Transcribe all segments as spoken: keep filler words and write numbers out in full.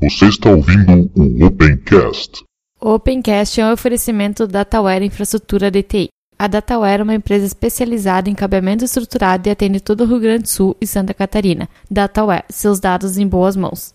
Você está ouvindo o Opencast. O Opencast é um oferecimento da Dataware Infraestrutura de T I. A Dataware é uma empresa especializada em cabeamento estruturado e atende todo o Rio Grande do Sul e Santa Catarina. Dataware, seus dados em boas mãos.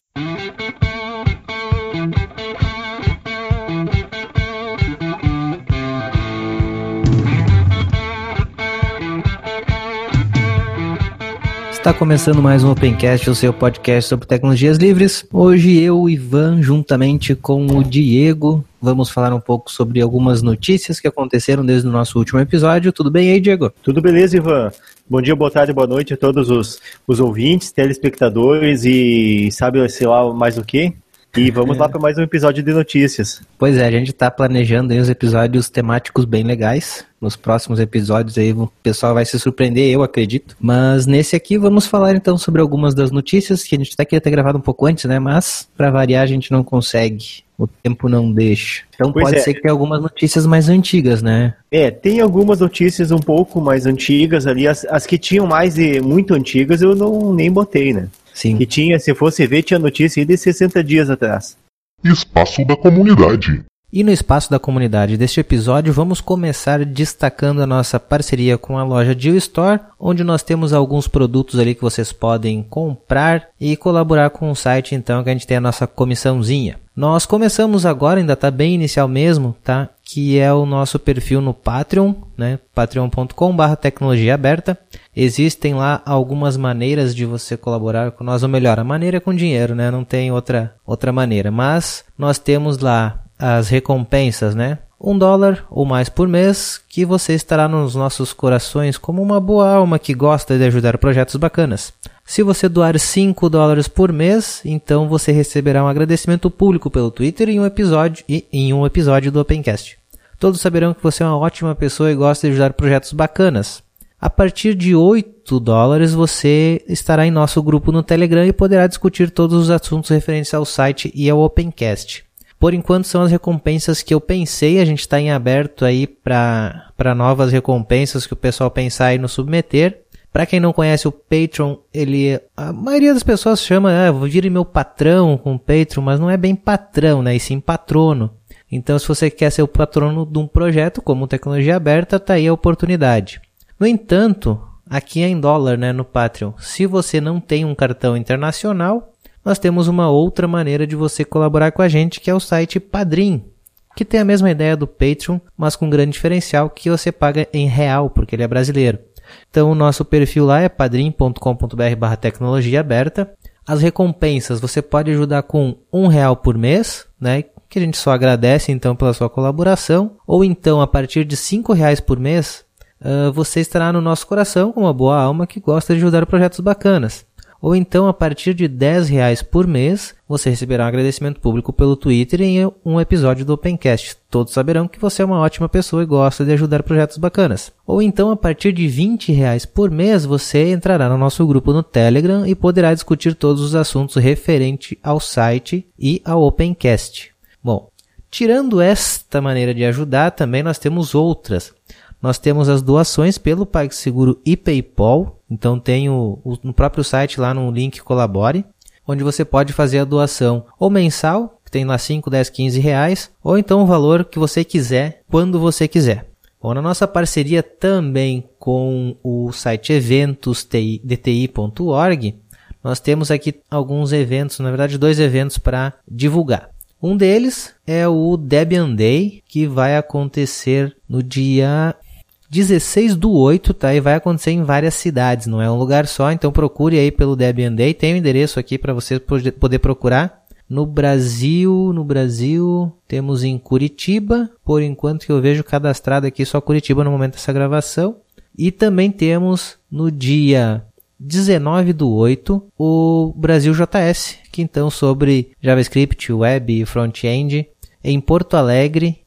Está começando mais um Opencast, o seu podcast sobre tecnologias livres. Hoje eu, Ivan, juntamente com o Diego, vamos falar um pouco sobre algumas notícias que aconteceram desde o nosso último episódio. Tudo bem aí, Diego? Tudo beleza, Ivan. Bom dia, boa tarde, boa noite a todos os, os ouvintes, telespectadores e sabe, sei lá, mais o quê? E vamos lá para mais um episódio de notícias. Pois é, a gente está planejando aí uns episódios temáticos bem legais. Nos próximos episódios aí o pessoal vai se surpreender, eu acredito. Mas nesse aqui vamos falar então sobre algumas das notícias que a gente até queria ter gravado um pouco antes, né? Mas para variar a gente não consegue. O tempo não deixa. Então pois pode é. ser que tenha algumas notícias mais antigas, né? É, tem algumas notícias um pouco mais antigas ali. As, as que tinham mais de muito antigas eu não nem botei, né? Sim. Que tinha, se fosse ver, tinha notícia aí de sessenta dias atrás. Espaço da comunidade. E no espaço da comunidade deste episódio, vamos começar destacando a nossa parceria com a loja Geostore, onde nós temos alguns produtos ali que vocês podem comprar e colaborar com o site, então, que a gente tem a nossa comissãozinha. Nós começamos agora, ainda está bem inicial mesmo, tá? Que é o nosso perfil no Patreon, né? patreon ponto com barra tecnologia aberta. Existem lá algumas maneiras de você colaborar com nós, ou melhor, a maneira é com dinheiro, né? Não tem outra, outra maneira, mas nós temos lá as recompensas, né? Um dólar ou mais por mês, que você estará nos nossos corações como uma boa alma que gosta de ajudar projetos bacanas. Se você doar cinco dólares por mês, então você receberá um agradecimento público pelo Twitter em um episódio, e em um episódio do Opencast. Todos saberão que você é uma ótima pessoa e gosta de ajudar projetos bacanas. A partir de oito dólares você estará em nosso grupo no Telegram e poderá discutir todos os assuntos referentes ao site e ao Opencast. Por enquanto são as recompensas que eu pensei, a gente está em aberto aí para para novas recompensas que o pessoal pensar e nos submeter. Para quem não conhece o Patreon, ele, a maioria das pessoas chama, ah, vire meu patrão com o Patreon, mas não é bem patrão, né, e sim patrono. Então se você quer ser o patrono de um projeto como Tecnologia Aberta, tá aí a oportunidade. No entanto, aqui é em dólar, né, no Patreon. Se você não tem um cartão internacional, nós temos uma outra maneira de você colaborar com a gente, que é o site Padrim, que tem a mesma ideia do Patreon, mas com um grande diferencial que você paga em real, porque ele é brasileiro. Então o nosso perfil lá é padrim ponto com ponto br barra tecnologia aberta. As recompensas você pode ajudar com um real por mês, né, que a gente só agradece então pela sua colaboração, ou então a partir de cinco reais por mês, uh, você estará no nosso coração com uma boa alma que gosta de ajudar projetos bacanas. Ou então, a partir de dez reais por mês, você receberá um agradecimento público pelo Twitter em um episódio do Opencast. Todos saberão que você é uma ótima pessoa e gosta de ajudar projetos bacanas. Ou então, a partir de vinte reais por mês, você entrará no nosso grupo no Telegram e poderá discutir todos os assuntos referentes ao site e ao Opencast. Bom, tirando esta maneira de ajudar, também nós temos outras. Nós temos as doações pelo PagSeguro e PayPal. Então tem o, o, no próprio site lá no link Colabore, onde você pode fazer a doação ou mensal, que tem lá cinco, dez, quinze reais, ou então o valor que você quiser, quando você quiser. Bom, na nossa parceria também com o site eventos d t i ponto org, nós temos aqui alguns eventos, na verdade dois eventos para divulgar. Um deles é o Debian Day, que vai acontecer no dia dezesseis do oito, tá? E vai acontecer em várias cidades, não é um lugar só, então procure aí pelo Debian Day, tem o um endereço aqui para você poder procurar. No Brasil, no Brasil, temos em Curitiba, por enquanto que eu vejo cadastrado aqui só Curitiba no momento dessa gravação. E também temos no dia dezenove do oito o Brasil J S, que então sobre JavaScript, Web e Front-End, em Porto Alegre,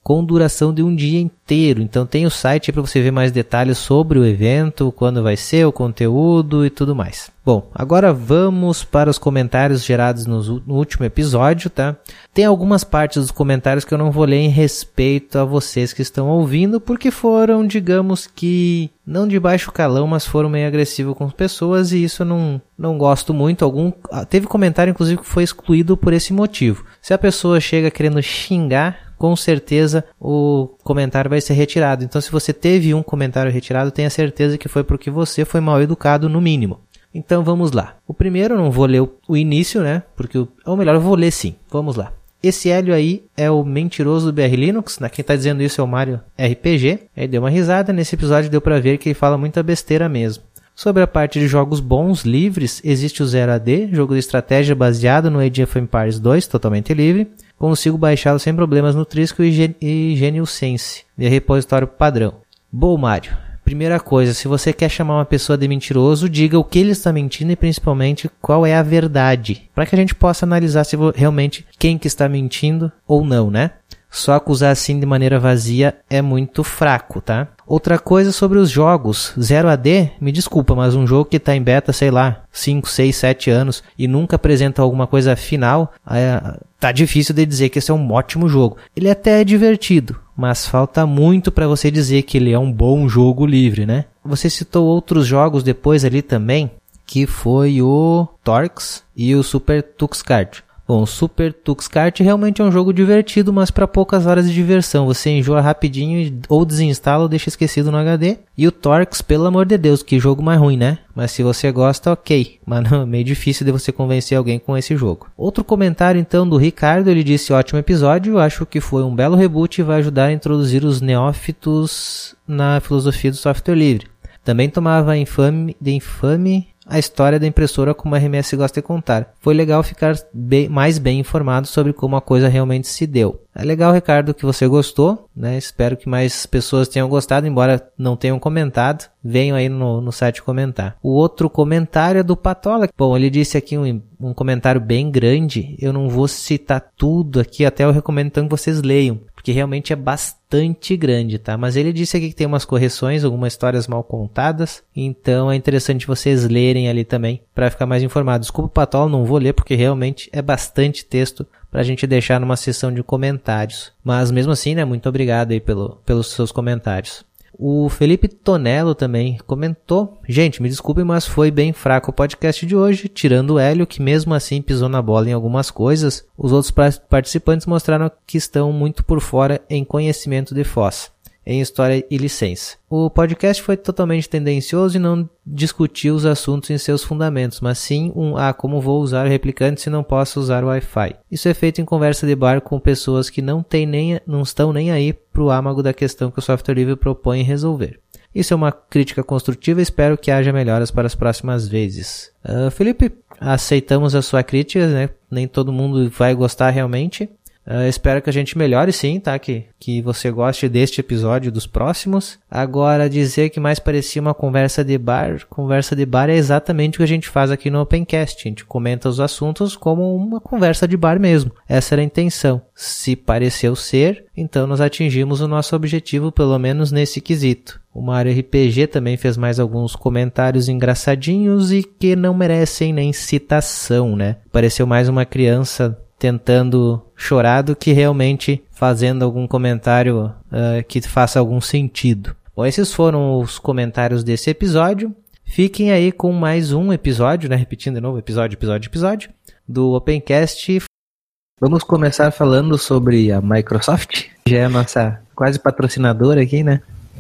com duração de um dia inteiro. Então tem o site para você ver mais detalhes sobre o evento, quando vai ser, o conteúdo e tudo mais. Bom, agora vamos para os comentários gerados no, no último episódio, tá? Tem algumas partes dos comentários que eu não vou ler em respeito a vocês que estão ouvindo, porque foram, digamos que, não de baixo calão, mas foram meio agressivos com as pessoas, e isso eu não, não gosto muito. Algum, teve comentário, inclusive, que foi excluído por esse motivo. Se a pessoa chega querendo xingar, com certeza o comentário vai ser retirado. Então, se você teve um comentário retirado, tenha certeza que foi porque você foi mal educado, no mínimo. Então, vamos lá. O primeiro, eu não vou ler o, o início, né? Porque, ou melhor, eu vou ler sim. Vamos lá. Esse Hélio aí é o mentiroso do B R Linux, né? Quem está dizendo isso é o Mario R P G. Ele deu uma risada, nesse episódio deu para ver que ele fala muita besteira mesmo. Sobre a parte de jogos bons, livres, existe o Zero A D, jogo de estratégia baseado no Age of Empires dois, totalmente livre. Consigo baixá-lo sem problemas no Trisco e, Gen- e GeniusSense, de repositório padrão. Bom, Mário, primeira coisa, se você quer chamar uma pessoa de mentiroso, diga o que ele está mentindo e principalmente qual é a verdade, para que a gente possa analisar se realmente quem que está mentindo ou não, né? Só acusar assim de maneira vazia é muito fraco, tá? Outra coisa sobre os jogos. Zero A D, me desculpa, mas um jogo que está em beta, sei lá, cinco, seis, sete anos e nunca apresenta alguma coisa final, é, tá difícil de dizer que esse é um ótimo jogo. Ele até é divertido, mas falta muito para você dizer que ele é um bom jogo livre, né? Você citou outros jogos depois ali também, que foi o Torx e o Super Tux Kart. Bom, o Super Tux Kart realmente é um jogo divertido, mas para poucas horas de diversão. Você enjoa rapidinho ou desinstala ou deixa esquecido no H D. E o Torx, pelo amor de Deus, que jogo mais ruim, né? Mas se você gosta, ok. Mas não, é meio difícil de você convencer alguém com esse jogo. Outro comentário então do Ricardo, ele disse: ótimo episódio, acho que foi um belo reboot e vai ajudar a introduzir os neófitos na filosofia do software livre. Também tomava infame, de infame a história da impressora como a R M S gosta de contar. Foi legal ficar bem, mais bem informado sobre como a coisa realmente se deu. É legal, Ricardo, que você gostou, né? Espero que mais pessoas tenham gostado, embora não tenham comentado. Venham aí no, no site comentar. O outro comentário é do Patola. Bom, ele disse aqui um, um comentário bem grande. Eu não vou citar tudo aqui, até eu recomendo então que vocês leiam, porque realmente é bastante grande, tá? Mas ele disse aqui que tem umas correções, algumas histórias mal contadas, então é interessante vocês lerem ali também, para ficar mais informado. Desculpa, Patola, não vou ler, porque realmente é bastante texto para a gente deixar numa seção de comentários. Mas mesmo assim, né, muito obrigado aí pelo, pelos seus comentários. O Felipe Tonello também comentou: gente, me desculpem, mas foi bem fraco o podcast de hoje, tirando o Hélio, que mesmo assim pisou na bola em algumas coisas. Os outros participantes mostraram que estão muito por fora em conhecimento de Foss, em história e licença. O podcast foi totalmente tendencioso e não discutiu os assuntos em seus fundamentos, mas sim um ah, como vou usar o replicante se não posso usar o Wi-Fi. Isso é feito em conversa de bar com pessoas que não, tem nem, não estão nem aí pro âmago da questão que o software livre propõe resolver. Isso é uma crítica construtiva e espero que haja melhoras para as próximas vezes. Uh, Felipe, aceitamos a sua crítica, né? Nem todo mundo vai gostar realmente. Uh, espero que a gente melhore sim, tá? Que, que você goste deste episódio e dos próximos. Agora, dizer que mais parecia uma conversa de bar. Conversa de bar é exatamente o que a gente faz aqui no Opencast. A gente comenta os assuntos como uma conversa de bar mesmo. Essa era a intenção. Se pareceu ser, então nós atingimos o nosso objetivo, pelo menos nesse quesito. O Mario R P G também fez mais alguns comentários engraçadinhos e que não merecem nem citação, né? Pareceu mais uma criança tentando chorar do que realmente fazendo algum comentário uh, que faça algum sentido. Bom, esses foram os comentários desse episódio. Fiquem aí com mais um episódio, né? Repetindo de novo, episódio, episódio, episódio, do Opencast. Vamos começar falando sobre a Microsoft, já é a nossa quase patrocinadora aqui, né?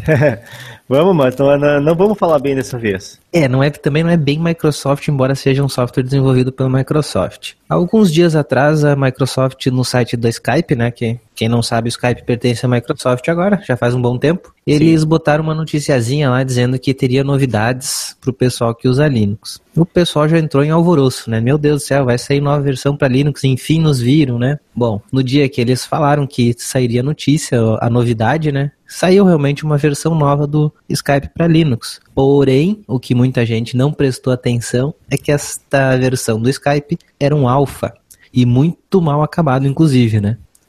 Vamos, mas não, não vamos falar bem dessa vez. É, não é, também não é bem Microsoft, embora seja um software desenvolvido pela Microsoft. Há alguns dias atrás, a Microsoft, no site da Skype, né, que quem não sabe, o Skype pertence à Microsoft agora, já faz um bom tempo, eles Sim. botaram uma noticiazinha lá dizendo que teria novidades para o pessoal que usa Linux. O pessoal já entrou em alvoroço, né? Meu Deus do céu, vai sair nova versão para Linux, enfim nos viram, né? Bom, no dia que eles falaram que sairia a notícia, a novidade, né? Saiu realmente uma versão nova do Skype para Linux. Porém, o que muita gente não prestou atenção é que esta versão do Skype era um alpha e muito mal acabado, inclusive, né?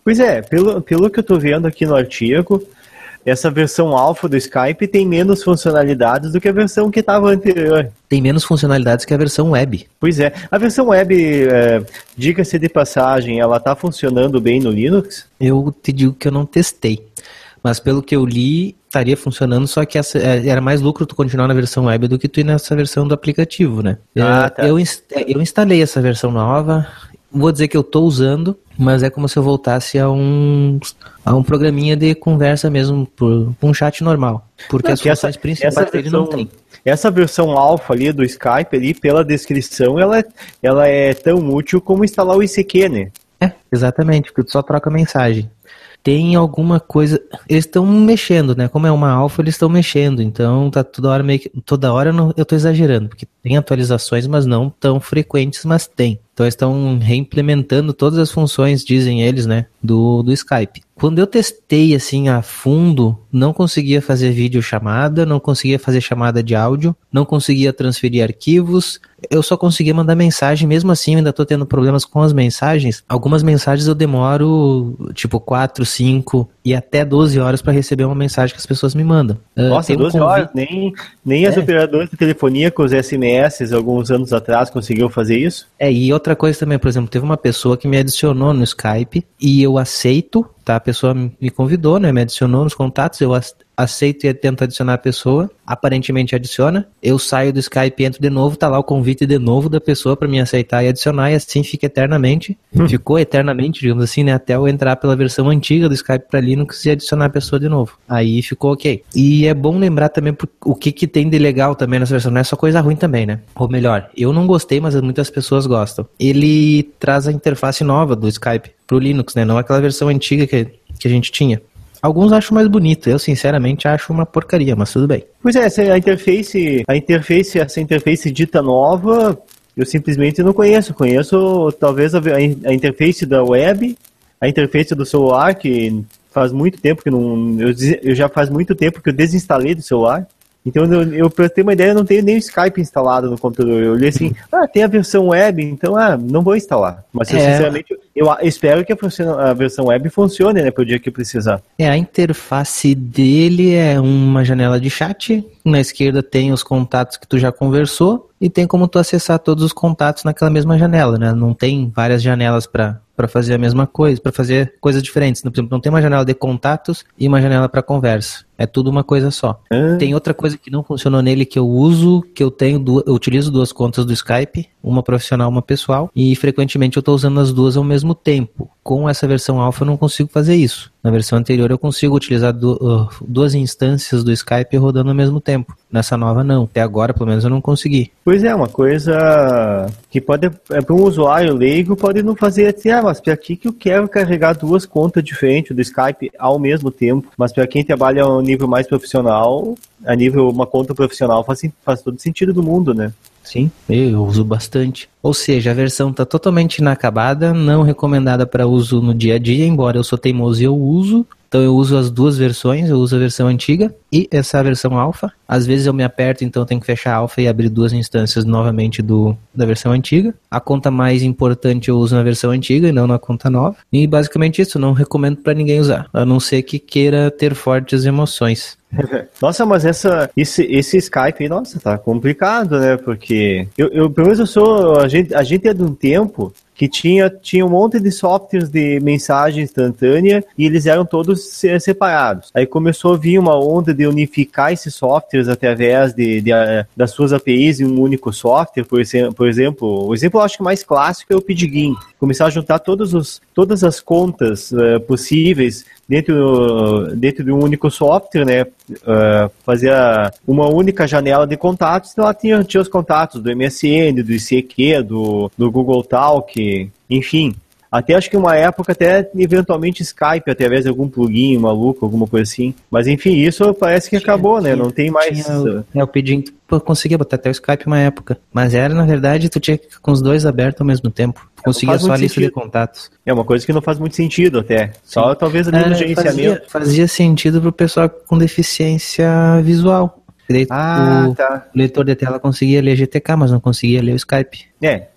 Pois é, pelo, pelo que eu tô vendo aqui no artigo, essa versão alfa do Skype tem menos funcionalidades do que a versão que estava anterior. Tem menos funcionalidades que a versão web. Pois é. A versão web, é, diga-se de passagem, ela está funcionando bem no Linux? Eu te digo que eu não testei. Mas pelo que eu li, estaria funcionando, só que essa, era mais lucro tu continuar na versão web do que tu ir nessa versão do aplicativo, né? Ah, tá. Eu, eu instalei essa versão nova, vou dizer que eu estou usando, mas é como se eu voltasse a um, a um programinha de conversa mesmo, por, por um chat normal. Porque não, as funções essa, principais essa versão, ele não tem. Essa versão alfa ali do Skype, ali, pela descrição, ela, ela é tão útil como instalar o I C Q, né? É, exatamente, porque tu só troca mensagem. Tem alguma coisa, eles estão mexendo, né? Como é uma alfa, eles estão mexendo, então tá toda hora meio que, toda hora não, eu tô exagerando, porque tem atualizações, mas não tão frequentes, mas tem. Então eles estão reimplementando todas as funções, dizem eles, né, do, do Skype. Quando eu testei assim a fundo, não conseguia fazer videochamada, não conseguia fazer chamada de áudio, não conseguia transferir arquivos, eu só conseguia mandar mensagem, mesmo assim eu ainda estou tendo problemas com as mensagens. Algumas mensagens eu demoro tipo quatro, cinco e até doze horas para receber uma mensagem que as pessoas me mandam. Nossa, uh, doze horas? Nem, nem é. As operadoras de telefonia com os S M S alguns anos atrás conseguiam fazer isso? É, e outra coisa também, por exemplo, teve uma pessoa que me adicionou no Skype e eu aceito, tá? A pessoa me convidou, né? Me adicionou nos contatos, eu aceito e tento adicionar a pessoa, aparentemente adiciona, eu saio do Skype e entro de novo, tá lá o convite de novo da pessoa para me aceitar e adicionar, e assim fica eternamente, hum. ficou eternamente, digamos assim, né? Até eu entrar pela versão antiga do Skype para Linux e adicionar a pessoa de novo. Aí ficou ok. E é bom lembrar também o que que tem de legal também nessa versão, não é só coisa ruim também, né? Ou melhor, eu não gostei, mas muitas pessoas gostam. Ele traz a interface nova do Skype pro Linux, né? Não aquela versão antiga que, que a gente tinha. Alguns acham mais bonito, eu sinceramente acho uma porcaria, mas tudo bem. Pois é, a interface, a interface, essa interface dita nova, eu simplesmente não conheço. Conheço talvez a, a interface da web, a interface do celular, que faz muito tempo que não. Eu, eu já faz muito tempo que eu desinstalei do celular. Então, eu, eu, pra ter uma ideia, eu não tenho nem o Skype instalado no computador. Eu olhei assim, ah, tem a versão web, então, ah, não vou instalar. Mas, eu, é. sinceramente, eu espero que a, a versão web funcione, né, pro dia que precisar. É, a interface dele é uma janela de chat. Na esquerda tem os contatos que tu já conversou e tem como tu acessar todos os contatos naquela mesma janela, né? Não tem várias janelas para para fazer a mesma coisa, para fazer coisas diferentes. Por exemplo, não tem uma janela de contatos e uma janela para conversa. É tudo uma coisa só. Ah. Tem outra coisa que não funcionou nele que eu uso, que eu tenho, duas, eu utilizo duas contas do Skype, uma profissional, uma pessoal, e frequentemente eu estou usando as duas ao mesmo tempo. Com essa versão alfa eu não consigo fazer isso. Na versão anterior eu consigo utilizar du- uh, duas instâncias do Skype rodando ao mesmo tempo. Nessa nova não. Até agora, pelo menos, eu não consegui. Pois é, uma coisa que pode, é, para um usuário leigo, pode não fazer assim, ah, mas para aqui que eu quero carregar duas contas diferentes do Skype ao mesmo tempo. Mas para quem trabalha a um nível mais profissional, a nível uma conta profissional, faz, faz todo sentido do mundo, né? Sim, eu uso bastante. Ou seja, a versão está totalmente inacabada, não recomendada para uso no dia a dia, embora eu sou teimoso e eu uso. Então eu uso as duas versões, eu uso a versão antiga e essa versão alfa. Às vezes eu me aperto, então eu tenho que fechar a alfa e abrir duas instâncias novamente do, da versão antiga. A conta mais importante eu uso na versão antiga e não na conta nova. E basicamente isso, não recomendo para ninguém usar, a não ser que queira ter fortes emoções. Nossa, mas essa, esse, esse Skype aí, nossa, tá complicado, né? Porque eu, eu pelo menos eu sou, a gente, a gente é de um tempo que tinha, tinha um monte de softwares de mensagem instantânea e eles eram todos separados. Aí começou a vir uma onda de unificar esses softwares através de, de, de, das suas A P Is em um único software. Por exemplo, por exemplo, o exemplo eu acho que mais clássico é o Pidgin. Começar a juntar todos os, todas as contas uh, possíveis dentro, dentro de um único software, né? Uh, fazia uma única janela de contatos, então ela tinha, tinha os contatos do M S N, do I C Q, do, do Google Talk, enfim. Até acho que uma época até eventualmente Skype através de algum plugin maluco, alguma coisa assim. Mas enfim, isso parece que tinha, acabou, tinha, né? Não tem mais... Tinha, é, o Pidgin, tu conseguia botar até o Skype uma época. Mas era, na verdade, tu tinha que ficar com os dois abertos ao mesmo tempo. Tu conseguia só a lista sentido. de contatos. É uma coisa que não faz muito sentido até. Só Sim. talvez ali é, no gerenciamento. Fazia, fazia sentido pro pessoal com deficiência visual. Ah, o tá. leitor de tela conseguia ler G T K, mas não conseguia ler o Skype. É,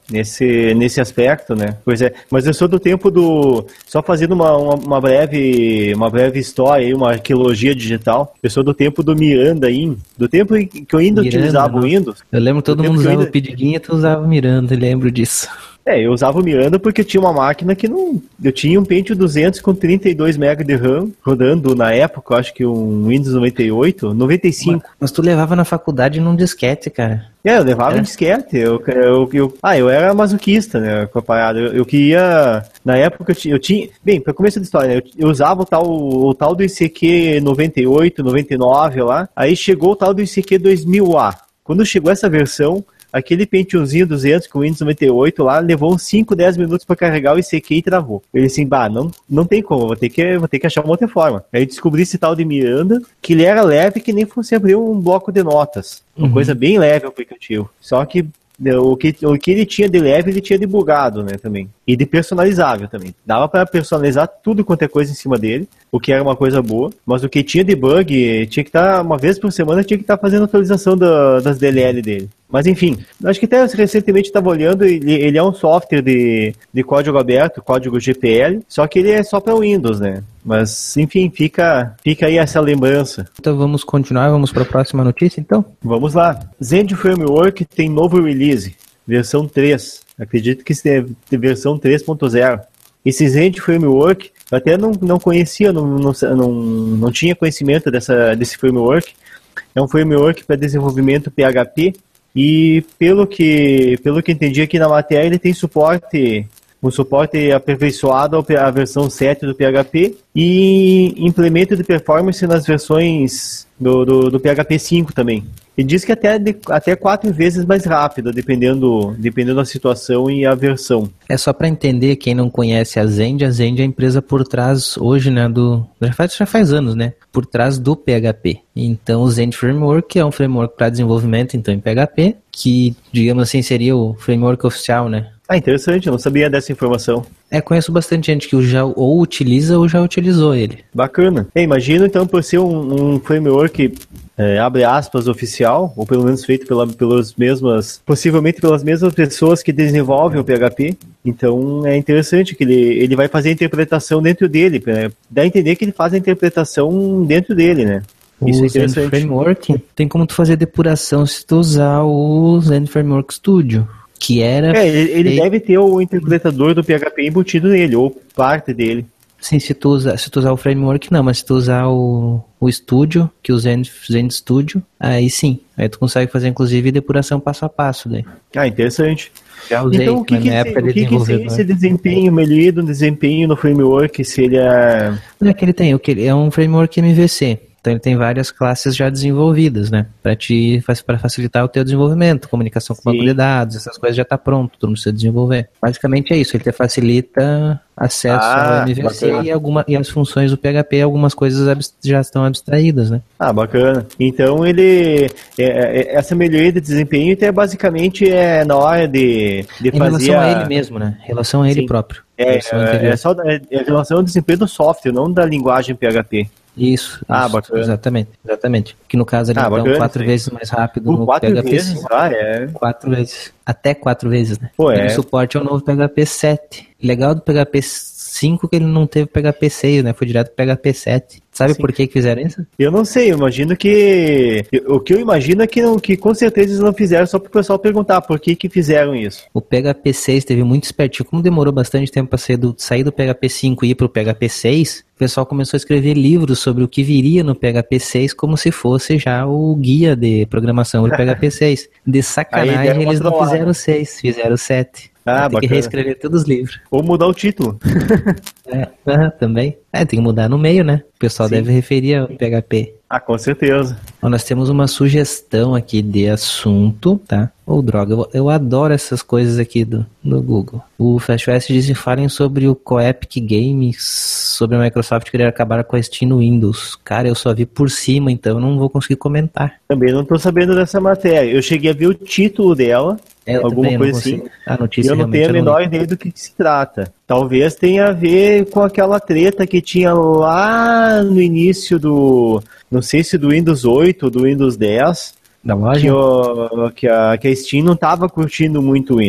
nesse, nesse aspecto, né? Pois é, mas eu sou do tempo do... Só fazendo uma, uma, uma breve, uma breve história aí, uma arqueologia digital, eu sou do tempo do Miranda In, do tempo que eu ainda Miranda, utilizava não. o Windows. Eu lembro que todo mundo usava ainda... o Pidguin e tu usava o Miranda, eu lembro disso. É, eu usava o Miranda porque tinha uma máquina que não... Eu tinha um Pentium duzentos com trinta e dois megabytes de RAM rodando na época, eu acho que um Windows noventa e oito, noventa e cinco. Mas, mas tu levava na faculdade num disquete, cara. É, eu levava é. um disquete. Eu, eu, eu, ah, eu era masoquista, né, com a parada. Eu, eu queria... Na época eu tinha... Eu tinha bem, para começo da história, né, eu, eu usava o tal, o tal do I C Q noventa e oito, noventa e nove lá. Aí chegou o tal do I C Q dois mil A. Quando chegou essa versão... Aquele Pentiumzinho duzentos com Windows noventa e oito lá levou uns cinco, dez minutos para carregar o I C Q e travou. Eu disse assim, bah, não, não tem como, vou ter, que, vou ter que achar uma outra forma. Aí eu descobri esse tal de Miranda, que ele era leve que nem fosse abrir um bloco de notas. Uma uhum. coisa bem leve o aplicativo. Só que o que, o que ele tinha de leve, ele tinha de bugado, né, também. E de personalizável também. Dava para personalizar tudo quanto é coisa em cima dele, o que era uma coisa boa, mas o que tinha de bug, tinha que estar, tá, uma vez por semana, tinha que estar tá fazendo atualização da, das D L L dele. Mas enfim, acho que até recentemente estava olhando, ele, ele é um software de, de código aberto, código G P L, só que ele é só para Windows, né? Mas enfim, fica, fica aí essa lembrança. Então vamos continuar, vamos para a próxima notícia então? Vamos lá. Zend Framework tem novo release, versão três. Acredito que é versão três ponto zero. Esse Zend Framework, eu até não, não conhecia, não, não, não, não tinha conhecimento dessa, desse framework. É um framework para desenvolvimento P H P. E pelo que, pelo que entendi aqui na matéria, ele tem suporte, um suporte aperfeiçoado à versão sete do P H P e implemento de performance nas versões do, do, do P H P cinco também. E diz que até, de, até quatro vezes mais rápido, dependendo, dependendo da situação e a versão. É só para entender, quem não conhece a Zend, a Zend é a empresa por trás hoje, né, do, já faz, já faz anos, né, por trás do P H P. Então o Zend Framework é um framework para desenvolvimento, então, em P H P, que, digamos assim, seria o framework oficial, né. Ah, interessante, eu não sabia dessa informação. É, conheço bastante gente que já ou utiliza ou já utilizou ele. Bacana. É, imagino, então, por ser um, um framework, é, abre aspas, oficial, ou pelo menos feito pela, pelas mesmas, possivelmente pelas mesmas pessoas que desenvolvem o P H P, então é interessante que ele, ele vai fazer a interpretação dentro dele, né? Dá a entender que ele faz a interpretação dentro dele, né? Isso o é interessante. Zend Framework tem como tu fazer depuração se tu usar o Zend Framework Studio. Que era é, ele, ele feito... deve ter o interpretador do P H P embutido nele, ou parte dele. Sim, se tu, usa, se tu usar o framework, não, mas se tu usar o, o Studio, que é o Zend, Zend Studio, aí sim, aí tu consegue fazer inclusive depuração passo a passo daí. Ah, interessante. Já usei, então o que, que, época o de que, que seria esse desempenho medido, desempenho no framework, se ele é... Não é que ele tem, o que ele é um framework M V C. Então ele tem várias classes já desenvolvidas, né? Para te para facilitar o teu desenvolvimento, comunicação com o banco de dados, essas coisas já tá pronto, tu não precisa desenvolver. Basicamente é isso, ele te facilita acesso ah, ao M V C e, alguma, e as funções do P H P, algumas coisas abs, já estão abstraídas, né? Ah, bacana. Então ele é, é, essa melhoria de desempenho então, é basicamente é na hora de, de em fazer relação a... a ele mesmo, né? Em relação a ele Sim. próprio. É, é, é só é, é relação ao desempenho do software, não da linguagem P H P. Isso, ah, isso, bacana. Exatamente, exatamente. Que no caso ele ah, então bacana, quatro sim. vezes mais rápido Por no quatro P H P vezes, ah, é. Quatro vezes. Até quatro vezes, né? Pô, é. Ele suporte ao novo P H P sete. Legal do P H P cinco que ele não teve P H P seis, né? Foi direto pro P H P sete. Sabe Sim. por que que fizeram isso? Eu não sei, eu imagino que... O que eu imagino é que, não, que com certeza eles não fizeram só pro pessoal perguntar por que que fizeram isso. O P H P seis teve muito espertinho. Como demorou bastante tempo para sair do, sair do P H P cinco e ir pro P H P seis, o pessoal começou a escrever livros sobre o que viria no P H P seis como se fosse já o guia de programação do P H P seis. De sacanagem eles não fizeram o seis, fizeram o sete. Ah, tem bacana. que reescrever todos os livros. Ou mudar o título. é, ah, também. É, tem que mudar no meio, né? O pessoal Sim. deve referir ao P H P. Ah, com certeza. Ó, nós temos uma sugestão aqui de assunto, tá? Ô, oh, droga, eu, eu adoro essas coisas aqui do, do Google. O FastWest diz que falem sobre o Coepic Games, sobre a Microsoft querer acabar com a Steam no Windows. Cara, eu só vi por cima, então eu não vou conseguir comentar. Também não tô sabendo dessa matéria. Eu cheguei a ver o título dela, é, alguma coisa assim. A notícia eu não tenho a menor ideia do que, que se trata. Talvez tenha a ver com aquela treta que tinha lá no início do... Não sei se do Windows oito ou do Windows dez. Da loja? Que, o, que, a, que a Steam não estava curtindo muito o Windows.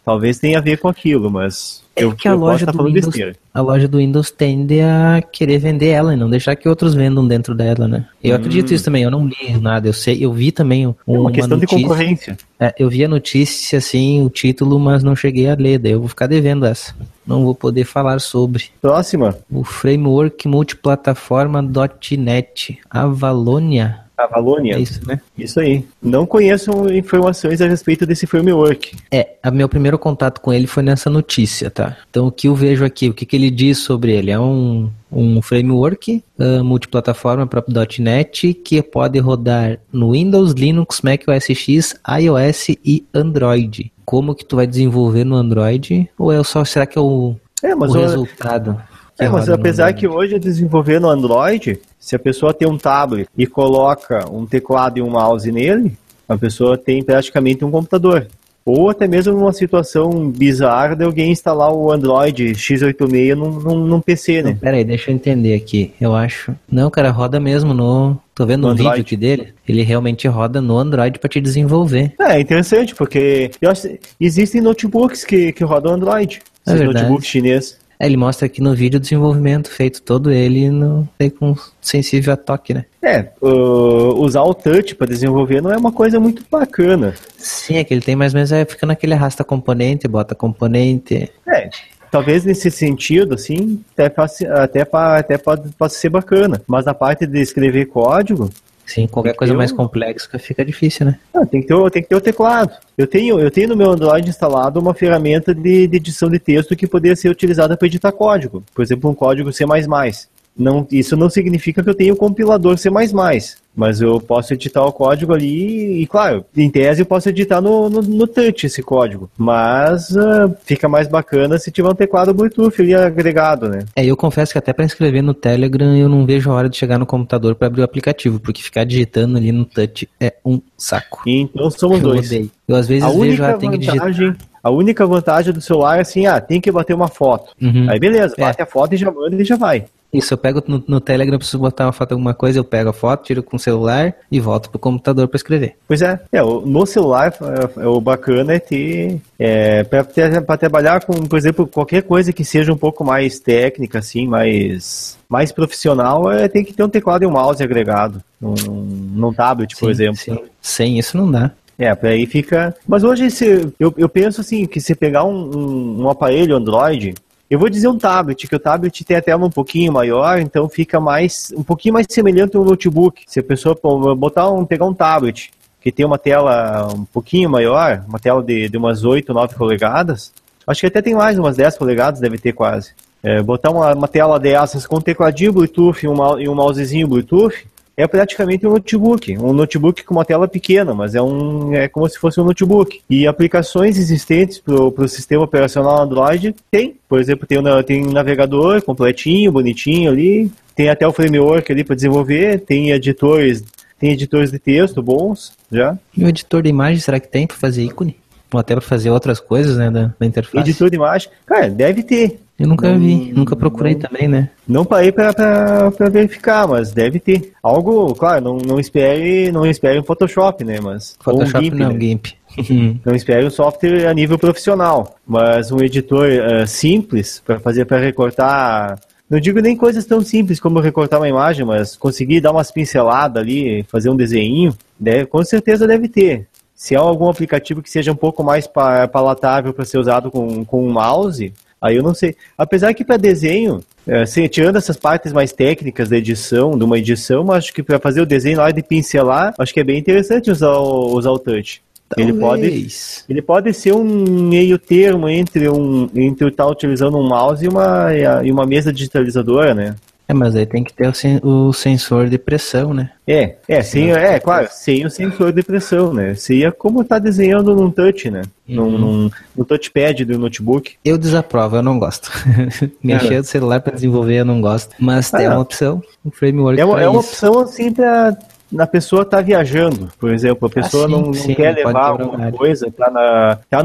talvez tenha a ver com aquilo, mas É eu, que a eu posso loja, estar do falando Windows, besteira. a loja do Windows tende a querer vender ela e não deixar que outros vendam dentro dela, né? Eu Hum. acredito isso também, eu não li nada, eu sei, eu vi também um, É uma questão notícia, de concorrência. é, eu vi a notícia, assim, o título, mas não cheguei a ler, daí eu vou ficar devendo essa. Não vou poder falar sobre. Próxima, O framework multiplataforma ponto net, Avalonia. a Valônia. É isso, né? Isso aí. Não conheço informações a respeito desse framework. É, o meu primeiro contato com ele foi nessa notícia, tá? Então o que eu vejo aqui, o que, que ele diz sobre ele? É um, um framework uh, multiplataforma para .NET que pode rodar no Windows, Linux, Mac O S X, iOS e Android. Como que tu vai desenvolver no Android? Ou é só, será que é o, É, mas, o o- resultado? que é, mas roda no apesar Android? que hoje desenvolver no Android, se a pessoa tem um tablet e coloca um teclado e um mouse nele, a pessoa tem praticamente um computador. Ou até mesmo numa situação bizarra de alguém instalar o Android x oitenta e seis num, num, num P C, né? Pera aí, deixa eu entender aqui. Eu acho. Não, cara, roda mesmo no. Tô vendo No um vídeo Android. aqui dele. Ele realmente roda no Android pra te desenvolver. É, interessante, porque eu acho, existem notebooks que, que rodam Android. É Esses verdade. notebooks chineses. É, ele mostra aqui no vídeo o desenvolvimento feito todo ele no, sei, com sensível a toque, né? É, uh, usar o touch para desenvolver não é uma coisa muito bacana. Sim, é que ele tem mais ou menos, é, fica naquele arrasta componente, bota componente. É, talvez nesse sentido, assim, até, passe- até, pa- até pode, pode ser bacana. Mas na parte de escrever código, Sim, qualquer coisa Eu- mais complexa fica difícil, né? ah, tem, que ter, o- tem que ter o teclado. Eu tenho, eu tenho no meu Android instalado uma ferramenta de, de edição de texto que poderia ser utilizada para editar código. Por exemplo, um código C mais mais. Não, isso não significa que eu tenha um compilador C mais mais, mas eu posso editar o código ali e, claro, em tese eu posso editar no, no, no touch esse código, mas ah, fica mais bacana se tiver um teclado Bluetooth ali agregado, né? É, eu confesso que até pra escrever no Telegram eu não vejo a hora de chegar no computador pra abrir o aplicativo, porque ficar digitando ali no touch é um saco. E então somos Eu dois. odeio. Eu às vezes A vejo, única, ah, tem que digitar. vantagem, a única vantagem do celular é assim, ah, tem que bater uma foto. Uhum. Aí beleza, É. bate a foto e já manda e já vai. Isso, eu pego no, no Telegram, eu preciso botar uma foto de alguma coisa, eu pego a foto, tiro com o celular e volto pro computador pra escrever. Pois é, é o- no celular é, é, o bacana é ter, é, para trabalhar com, por exemplo, qualquer coisa que seja um pouco mais técnica, assim, mais, mais profissional, é, tem que ter um teclado e um mouse agregado, num, num tablet, por Sim, exemplo. sim. Sem isso não dá. É, pra aí fica... Mas hoje, se, eu, eu penso assim, que se pegar um, um, um aparelho Android, eu vou dizer um tablet, que o tablet tem a tela um pouquinho maior, então fica mais um pouquinho mais semelhante a um notebook. Se a pessoa pô, botar um, pegar um tablet que tem uma tela um pouquinho maior, uma tela de, de umas oito, nove polegadas, acho que até tem mais, umas dez polegadas, deve ter quase. É, botar uma, uma tela dessas com um tecladinho Bluetooth e um, mau- e um mousezinho Bluetooth, é praticamente um notebook, um notebook com uma tela pequena, mas é, um, é como se fosse um notebook. E aplicações existentes para o sistema operacional Android tem, por exemplo, tem, um, tem um navegador completinho, bonitinho ali, tem até o framework ali para desenvolver, tem editores, tem editores de texto bons, já. E o editor de imagem, será que tem pra fazer ícone? Ou até pra fazer outras coisas, né, da, da interface? Editor de imagem, cara, deve ter. Eu nunca Não- vi, nunca procurei não- também, né? Não parei para verificar, mas deve ter. Algo, claro, não, não espere não espere um Photoshop, né? Mas, ou um Photoshop GIMP, não, né? GIMP. Não espere um software a nível profissional, mas um editor eh, simples para fazer para recortar. Não digo nem coisas tão simples como recortar uma imagem, mas conseguir dar umas pinceladas ali, fazer um desenho, deve, com certeza deve ter. Se há algum aplicativo que seja um pouco mais pa- palatável para ser usado com, com um mouse, aí eu não sei. Apesar que para desenho, eh, se- tirando essas partes mais técnicas da edição, de uma edição, mas acho que para fazer o desenho na hora de pincelar, acho que é bem interessante usar o, usar o touch. Ele pode, Talvez. ele pode ser um meio termo entre um entre estar utilizando um mouse e uma, e a- e uma mesa digitalizadora, né? É, mas aí tem que ter o, sen- o sensor de pressão, né? É, é, sem, é, claro, sem o sensor de pressão, né? Seria como tá desenhando num touch, né? Num, num, no touchpad do notebook. Eu desaprovo, eu não gosto. Mexer no celular pra desenvolver eu não gosto. Mas tem Ah. uma opção, um framework É uma, pra é uma isso. opção assim pra na pessoa tá viajando, por exemplo, a pessoa Ah, sim, não, não sim, quer pode levar quebrar alguma horário. coisa, tá na tá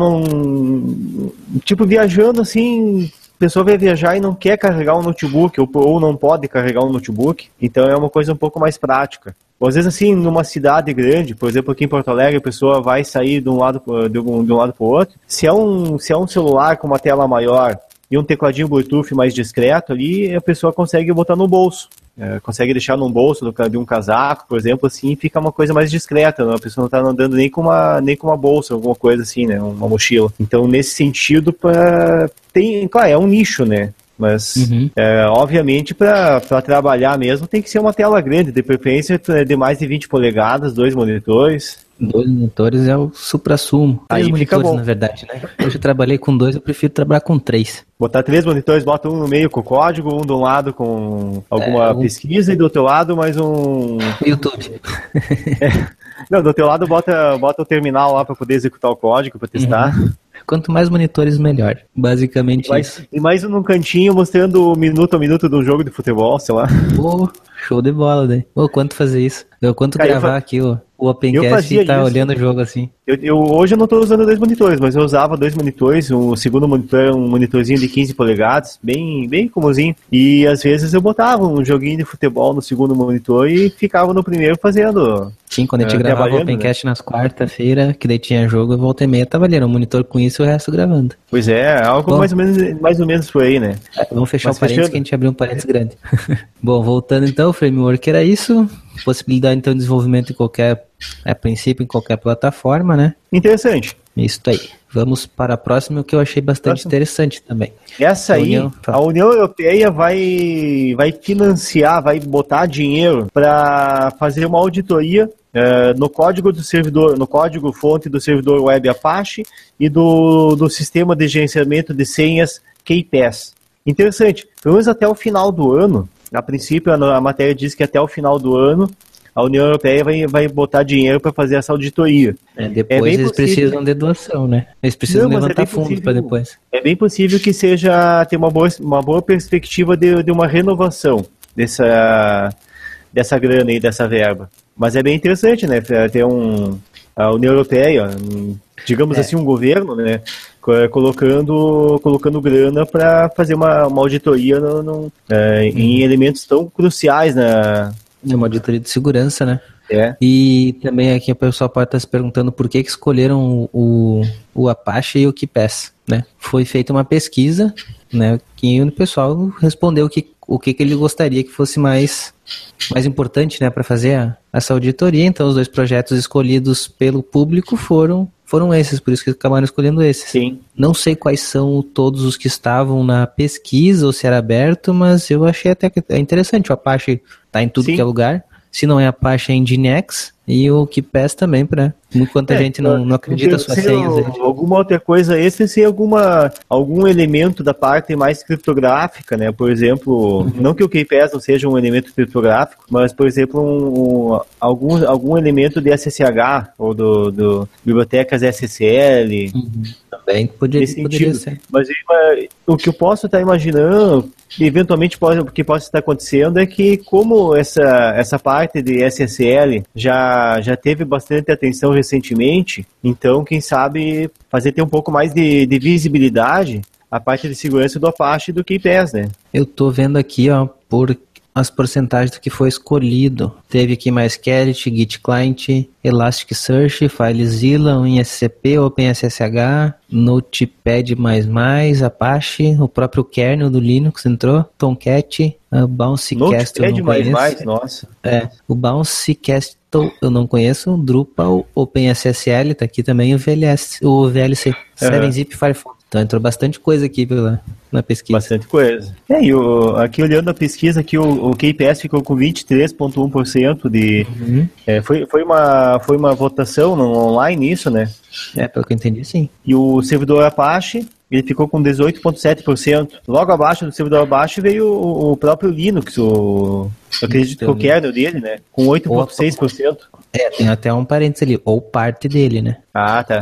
num tipo viajando assim, a pessoa vai viajar e não quer carregar um notebook ou, ou não pode carregar um notebook, então é uma coisa um pouco mais prática. Ou às vezes assim, numa cidade grande, por exemplo, aqui em Porto Alegre, a pessoa vai sair de um lado de um, de um lado para o outro. Se é, um, se é um celular com uma tela maior e um tecladinho Bluetooth mais discreto ali, a pessoa consegue botar no bolso. É, consegue deixar num bolso de um casaco, por exemplo, assim, fica uma coisa mais discreta, né? A pessoa não está andando nem com uma nem com uma bolsa, alguma coisa assim, né? Uma mochila. Então, nesse sentido, pra... tem, claro, é um nicho, né? Mas, uhum. é, obviamente, para trabalhar mesmo, tem que ser uma tela grande, de preferência de mais de vinte polegadas, dois monitores. Dois monitores é o supra-sumo. Três Aí monitores, fica bom. Na verdade, né? Hoje eu trabalhei com dois, eu prefiro trabalhar com três. Botar três monitores, bota um no meio com código, um de um lado com alguma é, um... pesquisa e do outro lado mais um... YouTube. é. Não, do outro lado bota, bota o terminal lá para poder executar o código, para testar. Uhum. Quanto mais monitores, melhor. Basicamente e mais, isso. E mais um num cantinho mostrando minuto a minuto de um jogo de futebol, sei lá. Pô, show de bola, daí. Pô, quanto fazer isso? Eu quanto Cara, gravar eu fa... aqui ó, o Opencast e tá isso. olhando o jogo assim. Eu, eu, hoje eu não tô usando dois monitores, mas eu usava dois monitores, o segundo monitor, um monitorzinho de quinze polegadas, bem, bem comumzinho. E às vezes eu botava um joguinho de futebol no segundo monitor e ficava no primeiro fazendo... Sim, quando a gente uh, gravava o Opencast, né? Nas quarta-feira, que daí tinha jogo, volta e meia tava ali, um monitor com isso e o resto gravando. Pois é, algo Bom, mais, ou menos, mais ou menos por aí, né? É, vamos fechar Mas o parênteses fechando. Que a gente abriu um parênteses grande. Bom, voltando então, o framework era isso, possibilidade então de desenvolvimento em qualquer, a princípio em qualquer plataforma, né? Interessante. Isso aí. Vamos para a próxima, que eu achei bastante Próximo. interessante também. Essa a aí, União... a União Europeia vai, vai financiar, vai botar dinheiro para fazer uma auditoria uh, no código do servidor, no código fonte do servidor web Apache e do, do sistema de gerenciamento de senhas K P A S. Interessante. Pelo menos até o final do ano, a princípio a, a matéria diz que até o final do ano a União Europeia vai, vai botar dinheiro para fazer essa auditoria. É, depois é eles possível... precisam de doação, né? Eles precisam Não, levantar é fundos para depois. É bem possível que seja ter uma boa, uma boa perspectiva de, de uma renovação dessa, dessa grana aí, dessa verba. Mas é bem interessante, né? Ter um, a União Europeia, um, digamos é. assim, um governo, né? Colocando, colocando grana para fazer uma, uma auditoria no, no, é, hum. em elementos tão cruciais na... É uma auditoria de segurança, né? É. E também aqui a pessoa pode estar se perguntando por que, que escolheram o, o Apache e o K P A S, né? Foi feita uma pesquisa, né? Que o pessoal respondeu que, o que, que ele gostaria que fosse mais, mais importante, né? Para fazer a, essa auditoria. Então, os dois projetos escolhidos pelo público foram, foram esses, por isso que acabaram escolhendo esses. Sim. Não sei quais são todos os que estavam na pesquisa ou se era aberto, mas eu achei até que é interessante. O Apache tá em tudo Sim. que é lugar. Se não é Apache, é Nginx. E o K P A S também, para enquanto a é, gente não, não acredita suas senhas. Aí. Alguma outra coisa extra, se alguma, algum elemento da parte mais criptográfica, né? Por exemplo, uhum. não que o K P A S não seja um elemento criptográfico, mas, por exemplo, um, um, algum, algum elemento de S S H ou do, do bibliotecas S S L. Uhum. Também poderia, poderia ser. Mas o que eu posso estar imaginando, que eventualmente pode, o que possa estar acontecendo é que, como essa, essa parte de S S L já, já teve bastante atenção recentemente, então, quem sabe, fazer ter um pouco mais de, de visibilidade a parte de segurança do Apache e do K P A S, né? Eu tô vendo aqui, ó, por as porcentagens do que foi escolhido. Teve aqui MySQL, Git Client, Elasticsearch, FileZilla, WinSCP, OpenSSH, Notepad++, Apache, o próprio kernel do Linux entrou, Tomcat, uh, Bouncy Castle, eu não conheço. Nossa. É, o Bouncy Castle eu não conheço, Drupal, OpenSSL, tá aqui também o V L S, o V L C, uhum. sete zip Firefox. Então entrou bastante coisa aqui pela, na pesquisa. Bastante coisa. É, e o, aqui olhando a pesquisa, aqui o, o K P A S ficou com vinte e três vírgula um por cento de... Uhum. É, foi, foi, uma, foi uma votação no, online isso, né? É, pelo que eu entendi, sim. E o servidor Apache, ele ficou com dezoito vírgula sete por cento. Logo abaixo do servidor Apache veio o, o próprio Linux, o, eu acredito que o kernel dele, né? Com oito vírgula seis por cento. É, tem até um parênteses ali, ou parte dele, né? Ah, tá.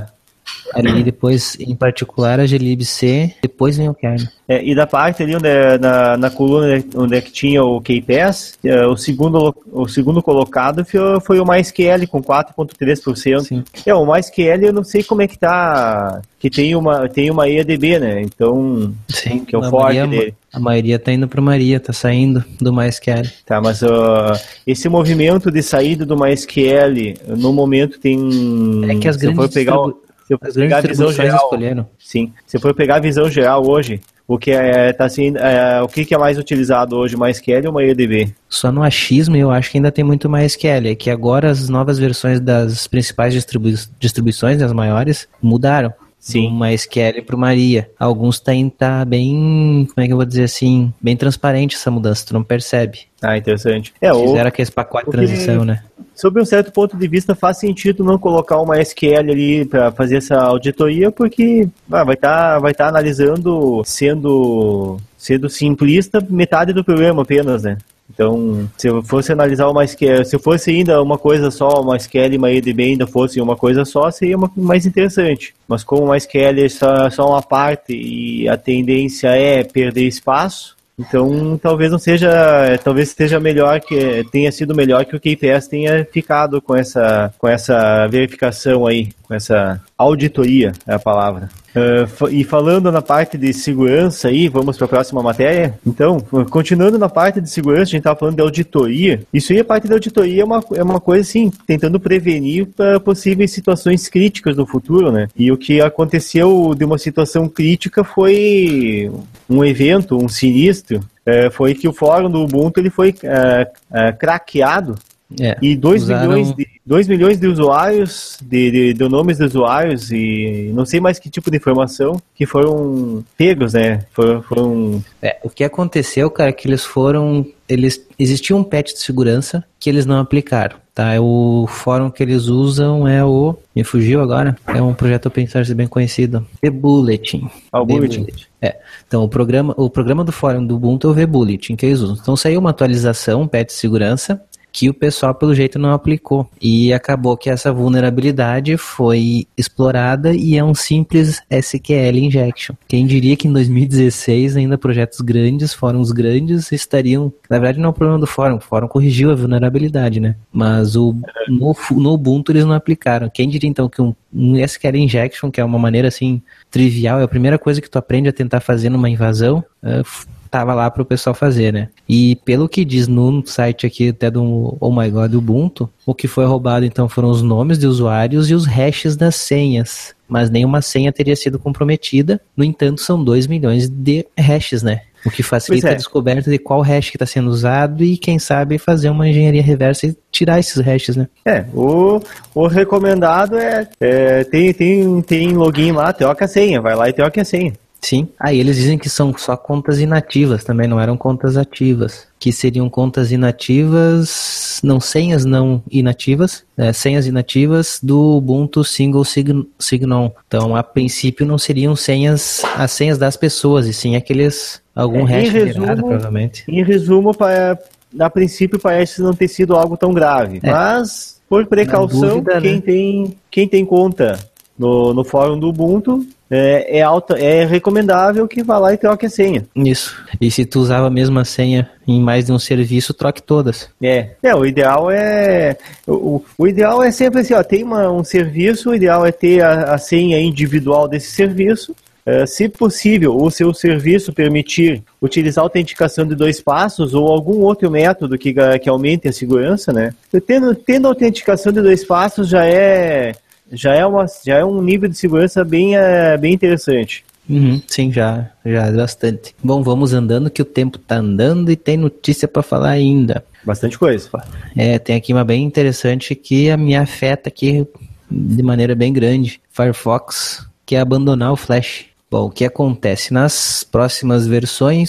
Ali depois, em particular, a glibc, depois vem o kernel. É, e da parte ali onde é, na, na coluna onde é que tinha o K-Pass, é, o, segundo, o segundo colocado foi, foi o MySQL com quatro vírgula três por cento. Sim. É, o MySQL eu não sei como é que tá, que tem uma, tem uma E A D B, né? Então, Sim, que é o a fork maioria, dele. A maioria tá indo para Maria, tá saindo do MySQL. Tá, mas uh, esse movimento de saída do MySQL, no momento tem... É que as se eu grandes, for pegar, distribu... se eu for as pegar grandes a visão distribuições geral, escolheram. sim, se eu for pegar a visão geral hoje, o que é, tá assim, é, o que, que é mais utilizado hoje, MySQL ou MariaDB? Só no achismo eu acho que ainda tem muito MySQL, é que agora as novas versões das principais distribui distribuições, as maiores, mudaram. Sim. Do MySQL para o Maria. Alguns tá, tá bem, como é que eu vou dizer assim, bem transparente essa mudança, tu não percebe. Ah, interessante. É, Fizeram ou... aquele pacote de transição, né? Sob um certo ponto de vista, faz sentido não colocar uma S Q L ali para fazer essa auditoria, porque ah, vai estar tá, vai tá analisando, sendo, sendo simplista, metade do problema apenas, né? Então, se eu fosse analisar o MySQL, se eu fosse ainda uma coisa só, o MySQL e o MariaDB ainda fosse uma coisa só, seria uma, mais interessante. Mas como o MySQL é só, só uma parte e a tendência é perder espaço, então talvez não seja, talvez seja melhor que tenha sido melhor que o K P S tenha ficado com essa, com essa verificação aí, com essa auditoria é a palavra. Uh, e falando na parte de segurança aí, vamos para a próxima matéria. Então, continuando na parte de segurança, a gente estava falando de auditoria. Isso aí, a parte da auditoria é uma, é uma coisa assim, tentando prevenir para possíveis situações críticas no futuro, né? E o que aconteceu de uma situação crítica foi um evento, um sinistro, uh, foi que o fórum do Ubuntu ele foi uh, uh, craqueado. É, e dois milhões de dois milhões de usuários, de, de, de nomes de usuários e não sei mais que tipo de informação que foram pegos, né? Foram, foram... É, o que aconteceu, cara, é que eles foram... Eles, existia um patch de segurança que eles não aplicaram, tá? O fórum que eles usam é o... Me fugiu agora? É um projeto open source bem conhecido. vBulletin. Ah, o Bulletin. É. Então, o programa, o programa do fórum do Ubuntu é o vBulletin que eles usam. Então, saiu uma atualização, um patch de segurança, que o pessoal, pelo jeito, não aplicou. E acabou que essa vulnerabilidade foi explorada e é um simples S Q L injection. Quem diria que em dois mil e dezesseis ainda projetos grandes, fóruns grandes, estariam... Na verdade, não é o problema do fórum. O fórum corrigiu a vulnerabilidade, né? Mas o, no, no Ubuntu eles não aplicaram. Quem diria, então, que um, um S Q L injection, que é uma maneira, assim, trivial, é a primeira coisa que tu aprende a tentar fazer numa invasão... Uh, tava lá para o pessoal fazer, né? E pelo que diz no site aqui até do Oh My God Ubuntu, o que foi roubado então foram os nomes de usuários e os hashes das senhas, mas nenhuma senha teria sido comprometida. No entanto, são dois milhões de hashes, né? O que facilita é. a descoberta de qual hash que está sendo usado e, quem sabe, fazer uma engenharia reversa e tirar esses hashes, né? É, o, o recomendado é, é tem, tem, tem login lá, troca a senha, vai lá e troca a senha. Sim. Aí ah, eles dizem que são só contas inativas, também não eram contas ativas. Que seriam contas inativas, não, senhas não inativas, é, senhas inativas do Ubuntu Single Sign-On. Então, a princípio, não seriam senhas, as senhas das pessoas, e sim aqueles, algum é, hash resumo, gerado, provavelmente. Em resumo, para, a princípio, parece não ter sido algo tão grave. É. Mas, por precaução, dúvida, quem, né? tem, quem tem conta no, no fórum do Ubuntu, É, é, alta, é recomendável que vá lá e troque a senha. Isso. E se tu usava a mesma senha em mais de um serviço, troque todas. É, é o ideal é... O, o ideal é sempre assim, ó, tem uma, um serviço, o ideal é ter a, a senha individual desse serviço. É, se possível, o seu serviço permitir utilizar autenticação de dois passos ou algum outro método que, que aumente a segurança, né? Tendo, tendo autenticação de dois passos já é... Já é, uma, já é um nível de segurança bem, é, bem interessante. Uhum, sim, já, já é bastante. Bom, vamos andando que o tempo tá andando e tem notícia para falar ainda. Bastante coisa. É, tem aqui uma bem interessante que me afeta aqui de maneira bem grande. Firefox quer abandonar o Flash. Bom, o que acontece? Nas próximas versões,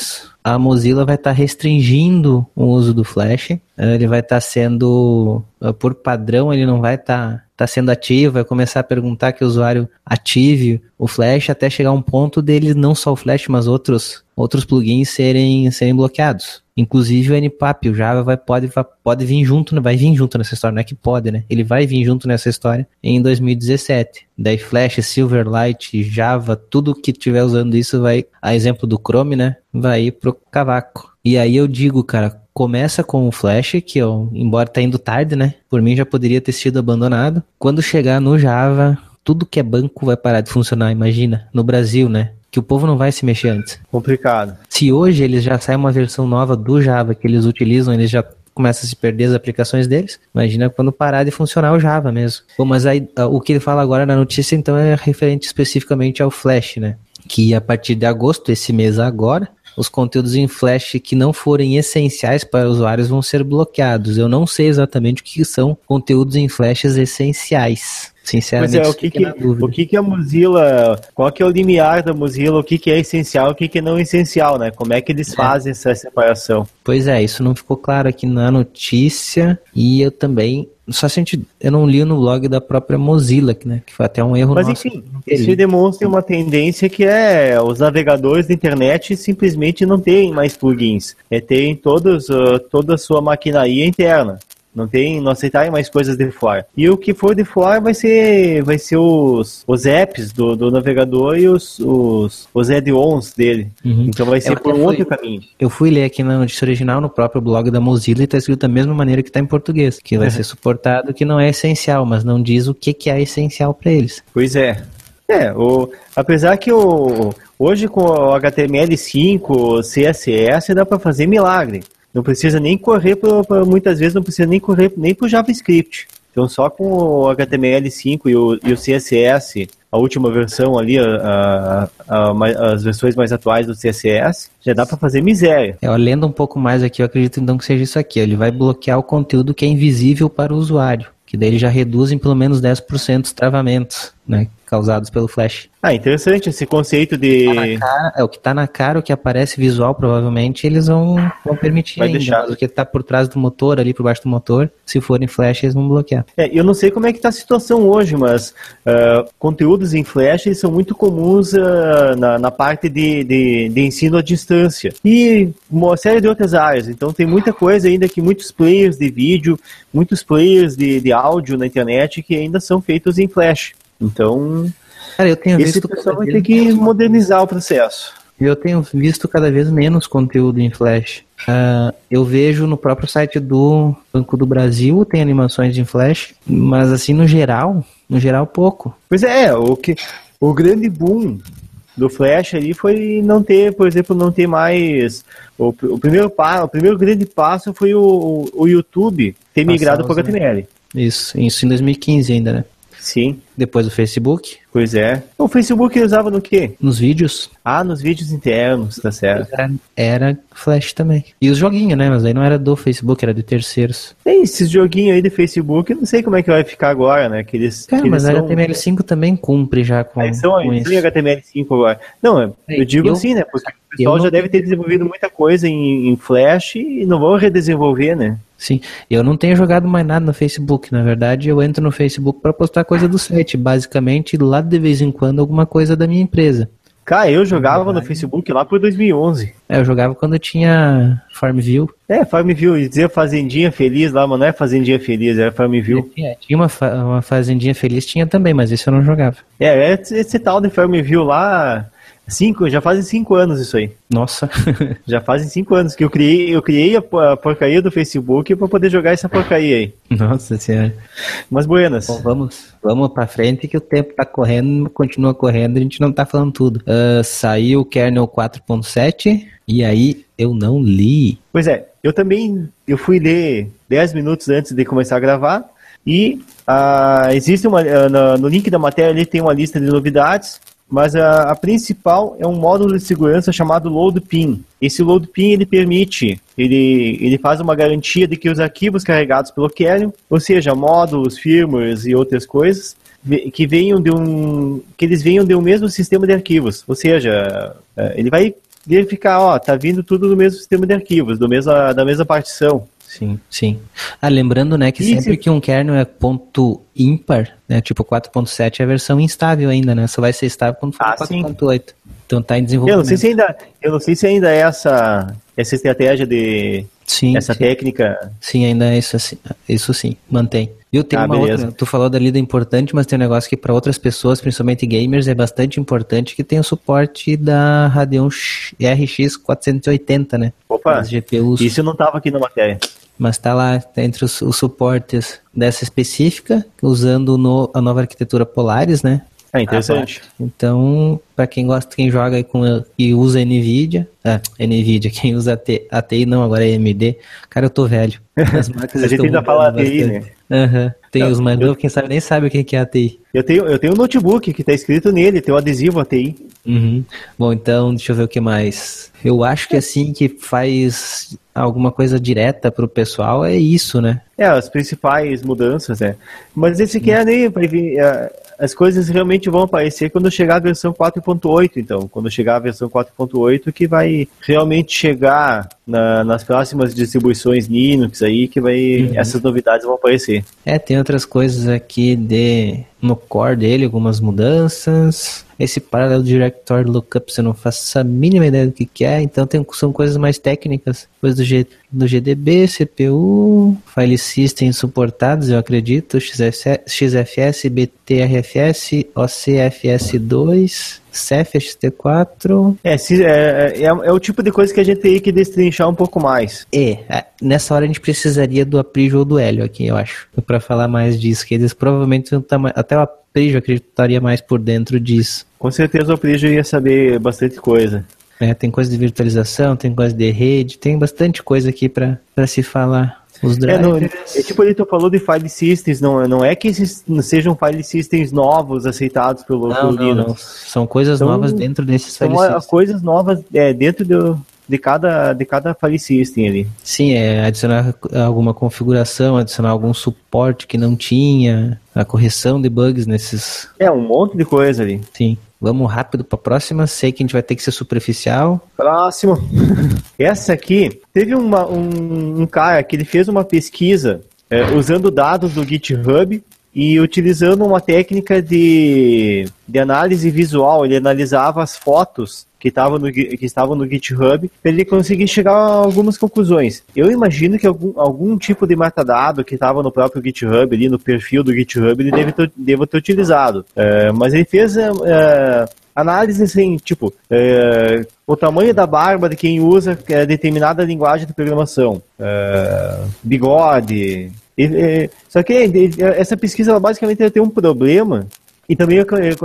a Mozilla vai estar tá restringindo o uso do Flash. Ele vai estar tá sendo, por padrão, ele não vai estar tá, tá sendo ativo, vai começar a perguntar que o usuário ative o Flash até chegar a um ponto dele, não só o Flash, mas outros, outros plugins serem, serem bloqueados. Inclusive o N P A P, o Java vai, pode, vai, pode vir junto, vai vir junto nessa história, não é que pode, né? Ele vai vir junto nessa história em dois mil e dezessete. Daí Flash, Silverlight, Java, tudo que estiver usando isso vai, a exemplo do Chrome, né? Vai ir pro cavaco. E aí eu digo, cara, começa com o Flash, que eu, embora tá indo tarde, né? Por mim já poderia ter sido abandonado. Quando chegar no Java, tudo que é banco vai parar de funcionar, imagina, no Brasil, né? Que o povo não vai se mexer antes. Complicado. Se hoje eles já saem uma versão nova do Java que eles utilizam, eles já começam a se perder as aplicações deles, imagina quando parar de funcionar o Java mesmo. Bom, mas aí o que ele fala agora na notícia então é referente especificamente ao Flash, né? Que a partir de agosto, esse mês agora, os conteúdos em Flash que não forem essenciais para usuários vão ser bloqueados. Eu não sei exatamente o que são conteúdos em Flash essenciais. Sinceramente, pois é, o que que, o que que a Mozilla, qual que é o limiar da Mozilla, o que que é essencial, o que que não é essencial, né? Como é que eles fazem é. essa separação? Pois é, isso não ficou claro aqui na notícia e eu também, só senti, eu não li no blog da própria Mozilla, né? Que foi até um erro Mas nosso. Mas enfim, isso demonstra uma tendência que é os navegadores da internet simplesmente não têm mais plugins, é terem todos, uh, toda a sua maquinaria interna. Não tem, não aceitarem mais coisas de fora. E o que for de fora vai ser, vai ser os, os apps do, do navegador e os, os, os add-ons dele. Uhum. Então vai ser por um outro caminho. Eu fui ler aqui na notícia original, no próprio blog da Mozilla, e está escrito da mesma maneira que está em português, que vai ser suportado, que não é essencial, mas não diz o que, que é essencial para eles. Pois é. É, o, apesar que o, hoje com o H T M L cinco, C S S, dá para fazer milagre. Não precisa nem correr, pro, pro, muitas vezes não precisa nem correr nem para o JavaScript. Então só com o H T M L cinco e o, e o C S S, a última versão ali, a, a, a, as versões mais atuais do C S S, já dá para fazer miséria. É, lendo um pouco mais aqui, eu acredito então que seja isso aqui. Ele vai bloquear o conteúdo que é invisível para o usuário, que daí ele já reduz em pelo menos dez por cento os travamentos, né, causados pelo Flash. Ah, interessante esse conceito de... Tá na cara, é o que está na cara, o que aparece visual, provavelmente, eles vão, vão permitir vai ainda, deixar. Mas o que está por trás do motor, ali por baixo do motor, se for em Flash, eles vão bloquear. É, eu não sei como é que está a situação hoje, mas uh, conteúdos em Flash eles são muito comuns uh, na, na parte de, de, de ensino à distância. E uma série de outras áreas. Então tem muita coisa ainda que muitos players de vídeo, muitos players de, de áudio na internet que ainda são feitos em Flash. Então, cara, eu tenho esse visto pessoal vai ter que modernizar o processo. Eu tenho visto cada vez menos conteúdo em Flash. Uh, eu vejo no próprio site do Banco do Brasil, tem animações em Flash, mas assim, no geral, no geral pouco. Pois é, o, que, o grande boom do Flash ali foi não ter, por exemplo, não ter mais... O, o, primeiro, pa, o primeiro grande passo foi o, o YouTube ter migrado para o H T M L. Isso, isso em dois mil e quinze ainda, né? Sim. Depois do Facebook. Pois é. O Facebook ele usava no quê? Nos vídeos. Ah, nos vídeos internos, tá certo. Era, era Flash também. E os joguinhos, né? Mas aí não era do Facebook, era de terceiros. Tem esses joguinhos aí de Facebook, eu não sei como é que vai ficar agora, né? Que eles, Cara, que mas eles a são... H T M L cinco também cumpre já com, eles são, com eles isso. H T M L cinco agora. Não, eu é, digo eu, assim, né? Porque o pessoal já deve ter desenvolvido muita coisa em, em Flash e não vão redesenvolver, né? Sim, eu não tenho jogado mais nada no Facebook, na verdade eu entro no Facebook para postar coisa do site, basicamente lá de vez em quando alguma coisa da minha empresa. Cara, eu jogava no Facebook lá por dois mil e onze. É, eu jogava quando eu tinha Farmville. É, Farmville, dizia Fazendinha Feliz lá, mas não é Fazendinha Feliz, era Farmville. É, tinha uma, fa uma Fazendinha Feliz, tinha também, mas isso eu não jogava. É, esse, esse tal de Farmville lá... Cinco, já fazem cinco anos isso aí. Nossa. Já fazem cinco anos que eu criei, eu criei a, a porcaria do Facebook para poder jogar essa porcaria aí. Nossa senhora. Mas buenas. Bom, vamos, vamos pra frente que o tempo tá correndo, continua correndo, a gente não tá falando tudo. Uh, saiu o kernel quatro ponto sete e aí eu não li. Pois é, eu também eu fui ler dez minutos antes de começar a gravar e uh, existe uma, uh, no, no link da matéria ali tem uma lista de novidades. Mas a, a principal é um módulo de segurança chamado LoadPin. Esse LoadPin ele permite, ele, ele faz uma garantia de que os arquivos carregados pelo kernel, ou seja, módulos, firmwares e outras coisas, que venham de um, que eles venham de um mesmo sistema de arquivos. Ou seja, ele vai verificar, ó, tá vindo tudo do mesmo sistema de arquivos, do mesma, da mesma partição. Sim, sim. Ah, lembrando, né, que E sempre se... que um kernel é ponto ímpar, né, tipo quatro ponto sete é a versão instável ainda, né, só vai ser estável quando for ah, quatro ponto oito. Então tá em desenvolvimento. Eu não sei se ainda, eu não sei se ainda é essa, essa estratégia de, sim, essa sim. técnica. Sim, ainda é isso, assim, isso sim, mantém. Viu, tem Ah, uma beleza. outra, tu falou da lida importante, mas tem um negócio que para outras pessoas, principalmente gamers, é bastante importante, que tem o suporte da Radeon R X quatrocentos e oitenta, né? Opa, As G P Us. Isso não estava aqui na matéria. Mas tá lá, tá entre os, os suportes dessa específica, usando no, a nova arquitetura Polaris, né? É interessante. Ah, então, para quem gosta, quem joga aí com e usa NVIDIA, ah, NVIDIA, quem usa A T, A T I não, agora é A M D. Cara, eu tô velho. As marcas A gente ainda fala A T I, né? Uhum. Tem Eu, os mais eu, novos, quem sabe nem sabe o que é A T I. Eu tenho, eu tenho um notebook que tá escrito nele, tem um adesivo A T I. Uhum. Bom, então, deixa eu ver o que mais. Eu acho que assim, que faz alguma coisa direta pro pessoal é isso, né? É, as principais mudanças, né? Mas esse aqui é nem vai vir, é, as coisas realmente vão aparecer quando chegar a versão quatro ponto oito, então. Quando chegar a versão quatro ponto oito que vai realmente chegar na, nas próximas distribuições Linux aí, que vai, uhum. essas novidades vão aparecer. É, tem outras coisas aqui de, no core dele, algumas mudanças. Esse Parallel Directory Lookup, você não faço a mínima ideia do que, que é, então tem, são coisas mais técnicas. Coisas do, G, do G D B, C P U, File System suportados, eu acredito, X F S, B T R F S, O C F S dois, C F X T quatro. É, se, é, é, é o tipo de coisa que a gente tem que destrinchar um pouco mais. É, nessa hora a gente precisaria do Aprijo ou do Hélio aqui, eu acho, para falar mais disso, que eles provavelmente até o Aprijo acreditaria mais por dentro disso. Com certeza o Aprijo ia saber bastante coisa. É, tem coisa de virtualização, tem coisa de rede, tem bastante coisa aqui para se falar. Os drivers. É, não, é tipo ele falou de file systems, não, não é que esses sejam file systems novos aceitados pelo, não, pelo não, Linux. Não. São coisas são, novas dentro desses file systems. São coisas novas é, dentro do, de, cada, de cada file system ali. Sim, é adicionar alguma configuração, adicionar algum suporte que não tinha, a correção de bugs nesses... É, um monte de coisa ali. Sim. Vamos rápido para a próxima. Sei que a gente vai ter que ser superficial. Próximo. Essa aqui, teve uma, um, um cara que ele fez uma pesquisa é, usando dados do GitHub e utilizando uma técnica de, de análise visual. Ele analisava as fotos que estavam no, que estavam no GitHub para ele conseguir chegar a algumas conclusões. Eu imagino que algum, algum tipo de metadado que estava no próprio GitHub, ali no perfil do GitHub, ele deve ter, deve ter utilizado. É, mas ele fez é, análise assim, tipo, é, o tamanho da barba de quem usa é, determinada linguagem de programação, é, bigode. E, é, só que essa pesquisa ela basicamente tem um problema. E também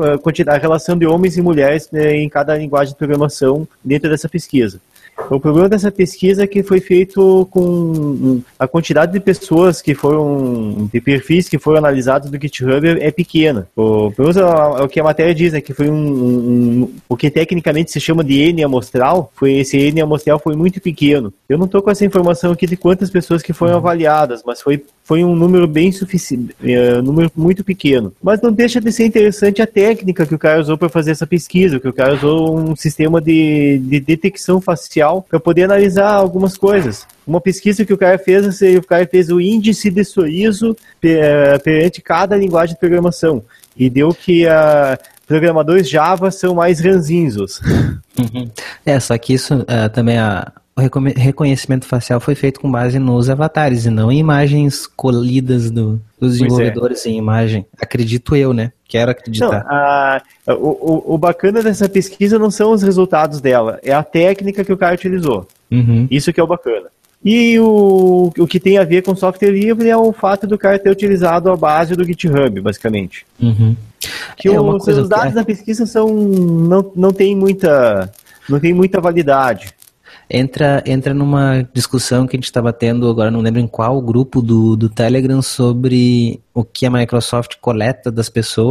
a, a relação de homens e mulheres né, em cada linguagem de programação dentro dessa pesquisa. O problema dessa pesquisa é que foi feito com a quantidade de pessoas que foram, de perfis que foram analisados do GitHub é, é pequena. O, pelo menos o, o que a matéria diz é que foi um, um, um, o que tecnicamente se chama de N amostral, foi, esse N amostral foi muito pequeno. Eu não estou com essa informação aqui de quantas pessoas que foram avaliadas, mas foi, foi um número bem suficiente, um número muito pequeno. Mas não deixa de ser interessante a técnica que o cara usou para fazer essa pesquisa, que o cara usou um sistema de, de detecção facial para poder analisar algumas coisas. Uma pesquisa que o cara fez, o cara fez o índice de sorriso perante cada linguagem de programação e deu que a programadores Java são mais ranzinzos. Uhum. É, só que isso uh, também a o reconhecimento facial foi feito com base nos avatares e não em imagens colhidas do, dos desenvolvedores é. em imagem. Acredito eu, né? Quero acreditar. Não, a, o, o bacana dessa pesquisa não são os resultados dela, é a técnica que o cara utilizou. Uhum. Isso que é o bacana. E o, o que tem a ver com software livre é o fato do cara ter utilizado a base do GitHub, basicamente. Uhum. Que é os, os dados que... da pesquisa são, não, não tem muita, não tem muita validade. Entra, entra numa discussão que a gente estava tendo, agora não lembro em qual grupo do, do Telegram, sobre o que a Microsoft coleta das pessoas,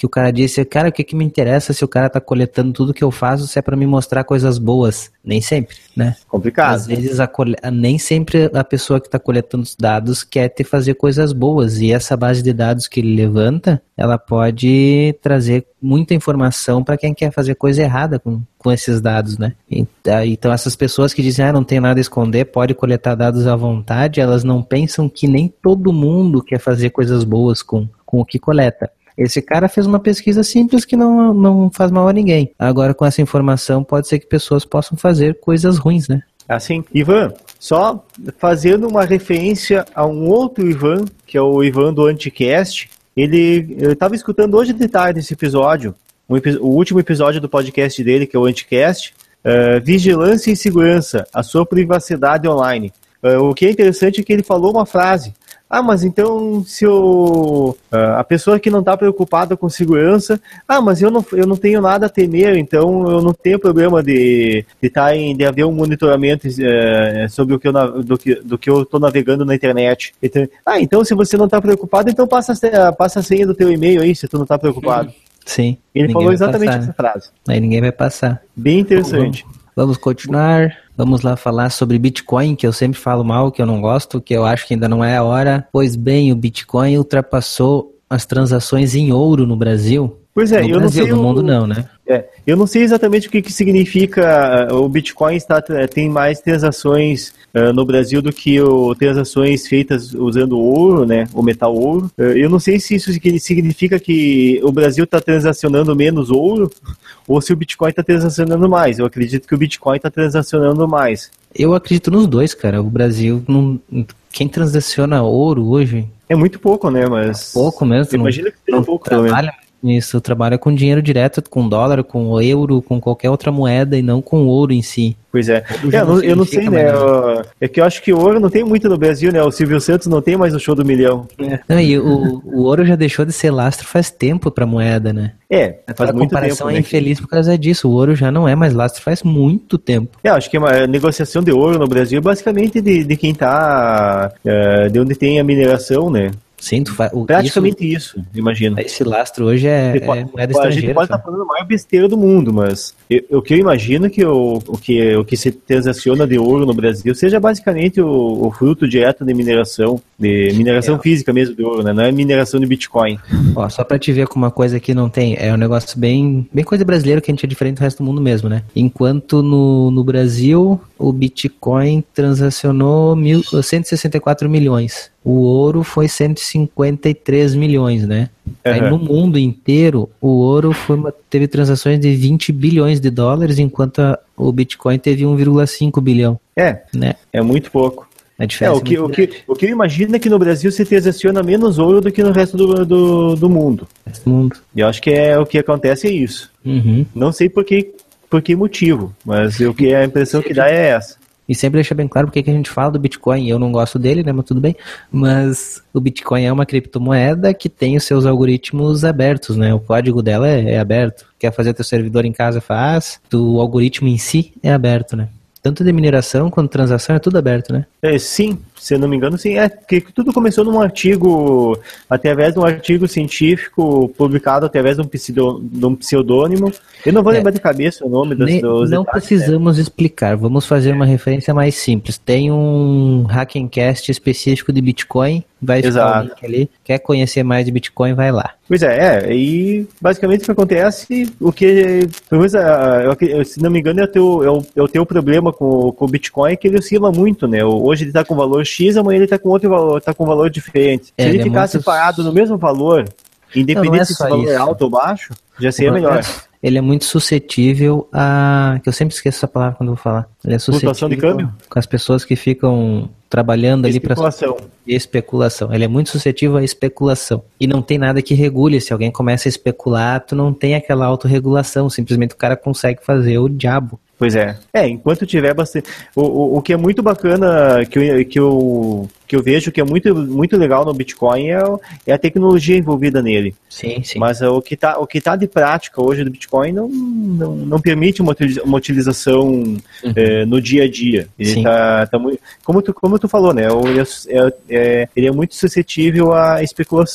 que o cara disse, cara, o que que me interessa se o cara tá coletando tudo que eu faço se é pra me mostrar coisas boas? Nem sempre, né? Complicado. Às vezes a cole... nem sempre a pessoa que tá coletando os dados quer te fazer coisas boas, e essa base de dados que ele levanta, ela pode trazer muita informação para quem quer fazer coisa errada com, com esses dados, né? Então essas pessoas que dizem, ah, não tem nada a esconder, pode coletar dados à vontade, elas não pensam que nem todo mundo quer fazer coisas boas com, com o que coleta. Esse cara fez uma pesquisa simples que não, não faz mal a ninguém. Agora, com essa informação, pode ser que pessoas possam fazer coisas ruins, né? Assim, Ivan, só fazendo uma referência a um outro Ivan, que é o Ivan do Anticast, ele, eu estava escutando hoje de tarde esse episódio, um, o último episódio do podcast dele, que é o Anticast, uh, Vigilância e Segurança, a sua privacidade online. Uh, o que é interessante é que ele falou uma frase, ah, mas então se eu, uh, a pessoa que não está preocupada com segurança, ah, mas eu não, eu não tenho nada a temer, então eu não tenho problema de, de, tá em, de haver um monitoramento uh, sobre o que eu, do que, do que eu estou navegando na internet. Então, ah, então se você não está preocupado, então passa, passa a senha do teu e-mail aí, se tu não está preocupado. Sim. Ele falou exatamente passar, essa frase. Aí ninguém vai passar. Bem interessante. Vamos, vamos continuar. Vamos lá falar sobre Bitcoin, que eu sempre falo mal, que eu não gosto, que eu acho que ainda não é a hora. Pois bem, o Bitcoin ultrapassou as transações em ouro no Brasil. Pois é, no eu Brasil, não sei. No o... mundo não, né? É, eu não sei exatamente o que, que significa o Bitcoin está, tem mais transações uh, no Brasil do que o, transações feitas usando ouro, né, o metal ouro. Uh, eu não sei se isso significa que o Brasil está transacionando menos ouro ou se o Bitcoin está transacionando mais. Eu acredito que o Bitcoin está transacionando mais. Eu acredito nos dois, cara. O Brasil, não... quem transaciona ouro hoje... É muito pouco, né, mas... Pouco mesmo. Imagina que seja não pouco, trabalha. Isso, trabalha com dinheiro direto, com dólar, com euro, com qualquer outra moeda e não com ouro em si. Pois é. é eu, não, eu não sei, né? Eu, é que eu acho que ouro não tem muito no Brasil, né? O Silvio Santos não tem mais o show do milhão. É. Não, e o, o ouro já deixou de ser lastro faz tempo pra moeda, né? É, faz a muito comparação tempo. é infeliz por causa disso. O ouro já não é mais lastro faz muito tempo. É, acho que a negociação de ouro no Brasil é basicamente de, de quem tá... É, de onde tem a mineração, né? Sim, tu faz, o, praticamente isso, isso imagino. Esse lastro hoje é, pode, é moeda a estrangeira. A gente pode estar tá falando a maior besteira do mundo, mas eu, o que eu imagino que o, o, que, o que se transaciona de ouro no Brasil seja basicamente o, o fruto direto de mineração, de mineração é. física mesmo de ouro, né? Não é mineração de Bitcoin. Ó, só pra te ver como uma coisa que não tem, é um negócio bem, bem coisa brasileira que a gente é diferente do resto do mundo mesmo, né? Enquanto no, no Brasil o Bitcoin transacionou mil, cento e sessenta e quatro milhões. O ouro foi cento e cinquenta e três milhões, né? Uhum. Aí no mundo inteiro, o ouro foi uma, teve transações de vinte bilhões de dólares, enquanto a, o Bitcoin teve um vírgula cinco bilhão. É, né? É muito pouco. A diferença é, o, que, é o, que, o que eu imagino é que no Brasil se transaciona menos ouro do que no resto do, do, do mundo. Do mundo. E eu acho que é, o que acontece é isso. Uhum. Não sei por que, por que motivo, mas o que a impressão que dá é essa. E sempre deixa bem claro porque que a gente fala do Bitcoin. Eu não gosto dele, né, mas tudo bem. Mas o Bitcoin é uma criptomoeda que tem os seus algoritmos abertos, né? O código dela é, é aberto. Quer fazer teu servidor em casa, faz. O algoritmo em si é aberto, né? Tanto de mineração quanto transação é tudo aberto, né? É, sim, se eu não me engano, sim. É que tudo começou num artigo, através de um artigo científico publicado através de um, pseudo, de um pseudônimo. Eu não vou é. lembrar de cabeça o nome dos, Nem, dos Não detalhes, precisamos né? explicar, vamos fazer uma referência mais simples. Tem um Hackencast específico de Bitcoin, vai ficar o link ali. Quer conhecer mais de Bitcoin, vai lá. Pois é, é, e basicamente o que acontece, o que, pelo menos, se não me engano, é o teu, é o, é o teu problema com, com o Bitcoin, é que ele oscila muito, né? Hoje ele está com valor X, amanhã ele está com outro valor, está com valor diferente. Se é, ele, ele ficasse é muito... parado no mesmo valor, independente não, não é se esse valor isso. é alto ou baixo, já seria melhor. Ele é muito suscetível a... que eu sempre esqueço essa palavra quando eu vou falar. Ele é suscetível de câmbio? Com as pessoas que ficam trabalhando ali para especulação. Especulação. Ele é muito suscetível à especulação. E não tem nada que regule. Se alguém começa a especular, tu não tem aquela autorregulação. Simplesmente o cara consegue fazer o diabo. Pois é. É, enquanto tiver bastante... O, o, o que é muito bacana, que eu, que eu, que eu vejo que é muito, muito legal no Bitcoin é, é a tecnologia envolvida nele. Sim, sim. Mas o que está o que tá de prática hoje do Bitcoin não, não, não permite uma, uma utilização uhum. é, no dia a dia. Ele tá, tá muito, como, tu, como tu falou, né? Ele é, é, ele é muito suscetível à especulação.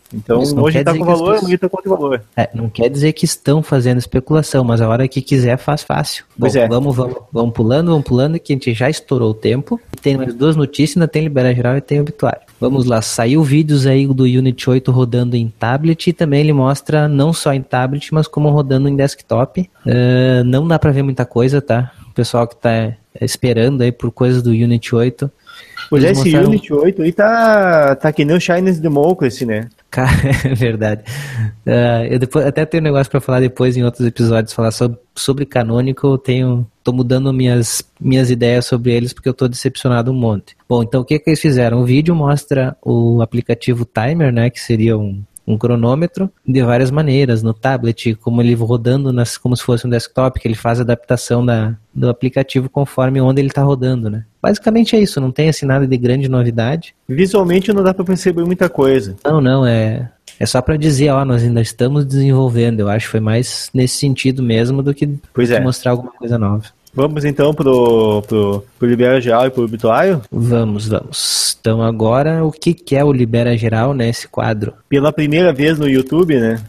Então, hoje está com valor, pessoas... amanhã está com outro valor. É, não quer dizer que estão fazendo especulação, mas a hora que quiser faz fácil. Bom, pois é. vamos, vamos, vamos pulando, vamos pulando, que a gente já estourou o tempo. Tem mais duas notícias, ainda tem Libera Geral e tem obituário. Vamos lá, saiu vídeos aí do Unity oito rodando em tablet e também ele mostra não só em tablet, mas como rodando em desktop. Uh, não dá pra ver muita coisa, tá? O pessoal que tá esperando aí por coisas do Unity oito. Pois é, esse mostraram... Unity oito aí tá, tá que nem o Chinese Democracy, né? Cara, é verdade. Uh, eu depois, até tenho um negócio pra falar depois em outros episódios, falar sobre, sobre Canonical. Eu tenho, tô mudando minhas, minhas ideias sobre eles porque eu tô decepcionado um monte. Bom, então o que que eles fizeram? O vídeo mostra o aplicativo Timer, né, que seria um, um cronômetro, de várias maneiras, no tablet, como ele rodando nas, como se fosse um desktop, que ele faz a adaptação da, do aplicativo conforme onde ele está rodando, né? Basicamente é isso, não tem assim nada de grande novidade. Visualmente não dá para perceber muita coisa. Não, não, é, é só para dizer, ó, nós ainda estamos desenvolvendo, eu acho que foi mais nesse sentido mesmo do que pois é. mostrar alguma coisa nova. Vamos então pro, pro, pro Libera Geral e pro obituário? Vamos, vamos. Então agora, o que, que é o Libera Geral nesse quadro? Pela primeira vez no YouTube, né?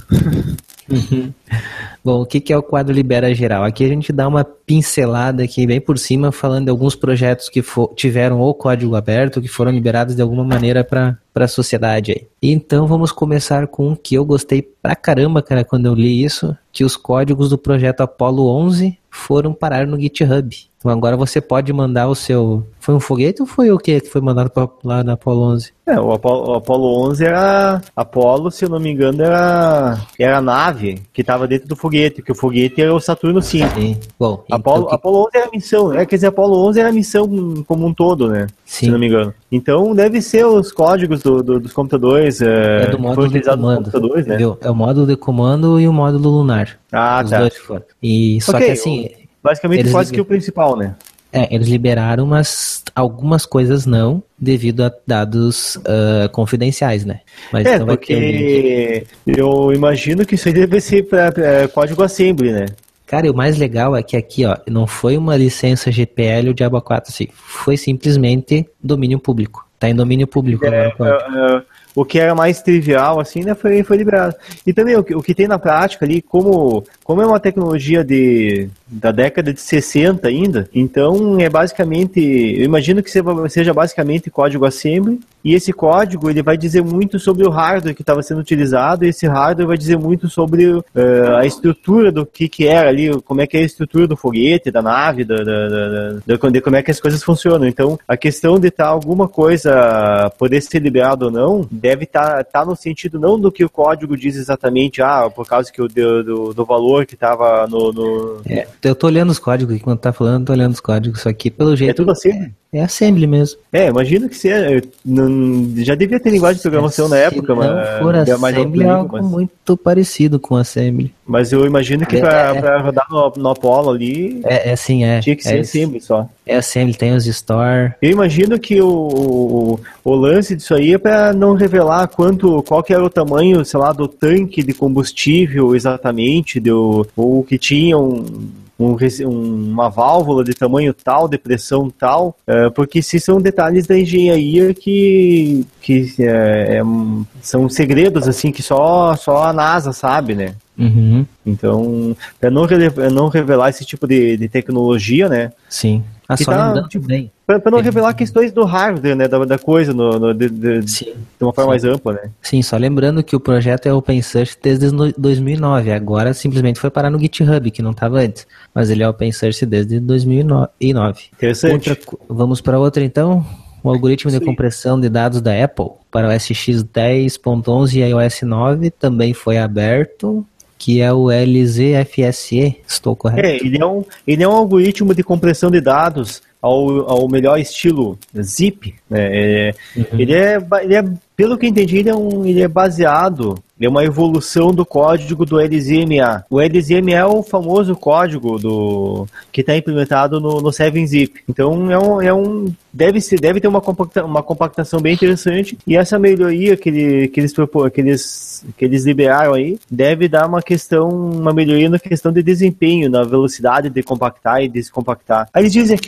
Uhum. Bom, o que, que é o quadro Libera Geral? Aqui a gente dá uma pincelada aqui bem por cima, falando de alguns projetos que for, tiveram o código aberto, que foram liberados de alguma maneira para a sociedade aí. Então vamos começar com um que eu gostei pra caramba, cara, quando eu li isso, que os códigos do projeto Apollo onze foram parar no GitHub. Então agora você pode mandar o seu... Foi um foguete ou foi o que que foi mandado pra, lá na Apollo onze? É, o Apollo, o Apollo onze era... Apollo, se eu não me engano, era, era a nave que estava dentro do foguete, que o foguete era o Saturno cinco. Sim. Bom, Apollo, então, que... Apollo onze era a missão, né? Quer dizer, Apollo onze era a missão como um todo, né? Sim. Se não me engano. Então deve ser os códigos do, do, dos computadores. É, é do módulo de comando. Computadores, né? É o módulo de comando e o módulo lunar. Ah, os tá. dois foram. E só okay, que assim... Basicamente eles quase liber... que o principal, né? É, eles liberaram, mas algumas coisas não, devido a dados uh, confidenciais, né? Mas é, então vai porque ter um eu imagino que isso aí deve ser para é, código assembly, né? Cara, e o mais legal é que aqui, ó, não foi uma licença G P L ou Diabo quatro, assim, foi simplesmente domínio público. Tá em domínio público é, agora o código. É, é, o que era mais trivial, assim, né, foi, foi liberado. E também o que, o que tem na prática ali, como, como é uma tecnologia de, da década de sessenta ainda, então é basicamente, eu imagino que seja basicamente código assembly, e esse código ele vai dizer muito sobre o hardware que estava sendo utilizado, e esse hardware vai dizer muito sobre uh, a estrutura do que, que era ali, como é que é a estrutura do foguete, da nave, da, da, da, da, de como é que as coisas funcionam. Então, a questão de estar tá alguma coisa poder ser liberado ou não, deve estar tá, tá no sentido não do que o código diz exatamente, ah, por causa que o, do, do valor que estava no... no... É, eu tô olhando os códigos aqui, quando tá falando, tô olhando os códigos, só que pelo jeito... É tudo assim? É, é assembly mesmo. É, imagino que seja, não, já devia ter linguagem de programação é, na época, mas... Se não for mais assembly é algo mas... muito parecido com assembly. Mas eu imagino que é, para é, rodar no, no Apollo ali... É, é sim, é. Tinha que ser é, assembly só. É assembly, tem os store... Eu imagino que o, o, o lance disso aí é para não revelar quanto, qual que era o tamanho, sei lá, do tanque de combustível exatamente, do, ou que tinha um, um, uma válvula de tamanho tal, de pressão tal, é, porque se são detalhes da engenharia que, que é, é, são segredos assim que só, só a NASA sabe, né? Uhum. Então, para não, não revelar esse tipo de, de tecnologia, né? Sim. Ah, só tá, lembrando tipo, bem. Para não revelar questões do hardware, né, da, da coisa, no, no, de, de, de uma forma sim. mais ampla, né? Sim, só lembrando que o projeto é open source desde dois mil e nove, agora simplesmente foi parar no GitHub, que não estava antes, mas ele é open source desde dois mil e nove. Interessante. Outra, vamos para outra então? O algoritmo sim. de compressão de dados da Apple para o S X dez ponto onze e iOS nove também foi aberto, que é o L Z F S E, estou correto? É, ele é um, ele é um algoritmo de compressão de dados ao, ao melhor estilo zip, né? É, uhum. ele, é, ele é, pelo que eu entendi, ele é, um, ele é baseado, ele é uma evolução do código do L Z M A. O L Z M A é o famoso código do, que está implementado no, no sete zip. Então, é um, é um, deve, ser, deve ter uma, compacta, uma compactação bem interessante, e essa melhoria que, ele, que, eles, que, eles, que eles liberaram aí, deve dar uma questão, uma melhoria na questão de desempenho, na velocidade de compactar e descompactar. Aí eles dizem aqui, ó,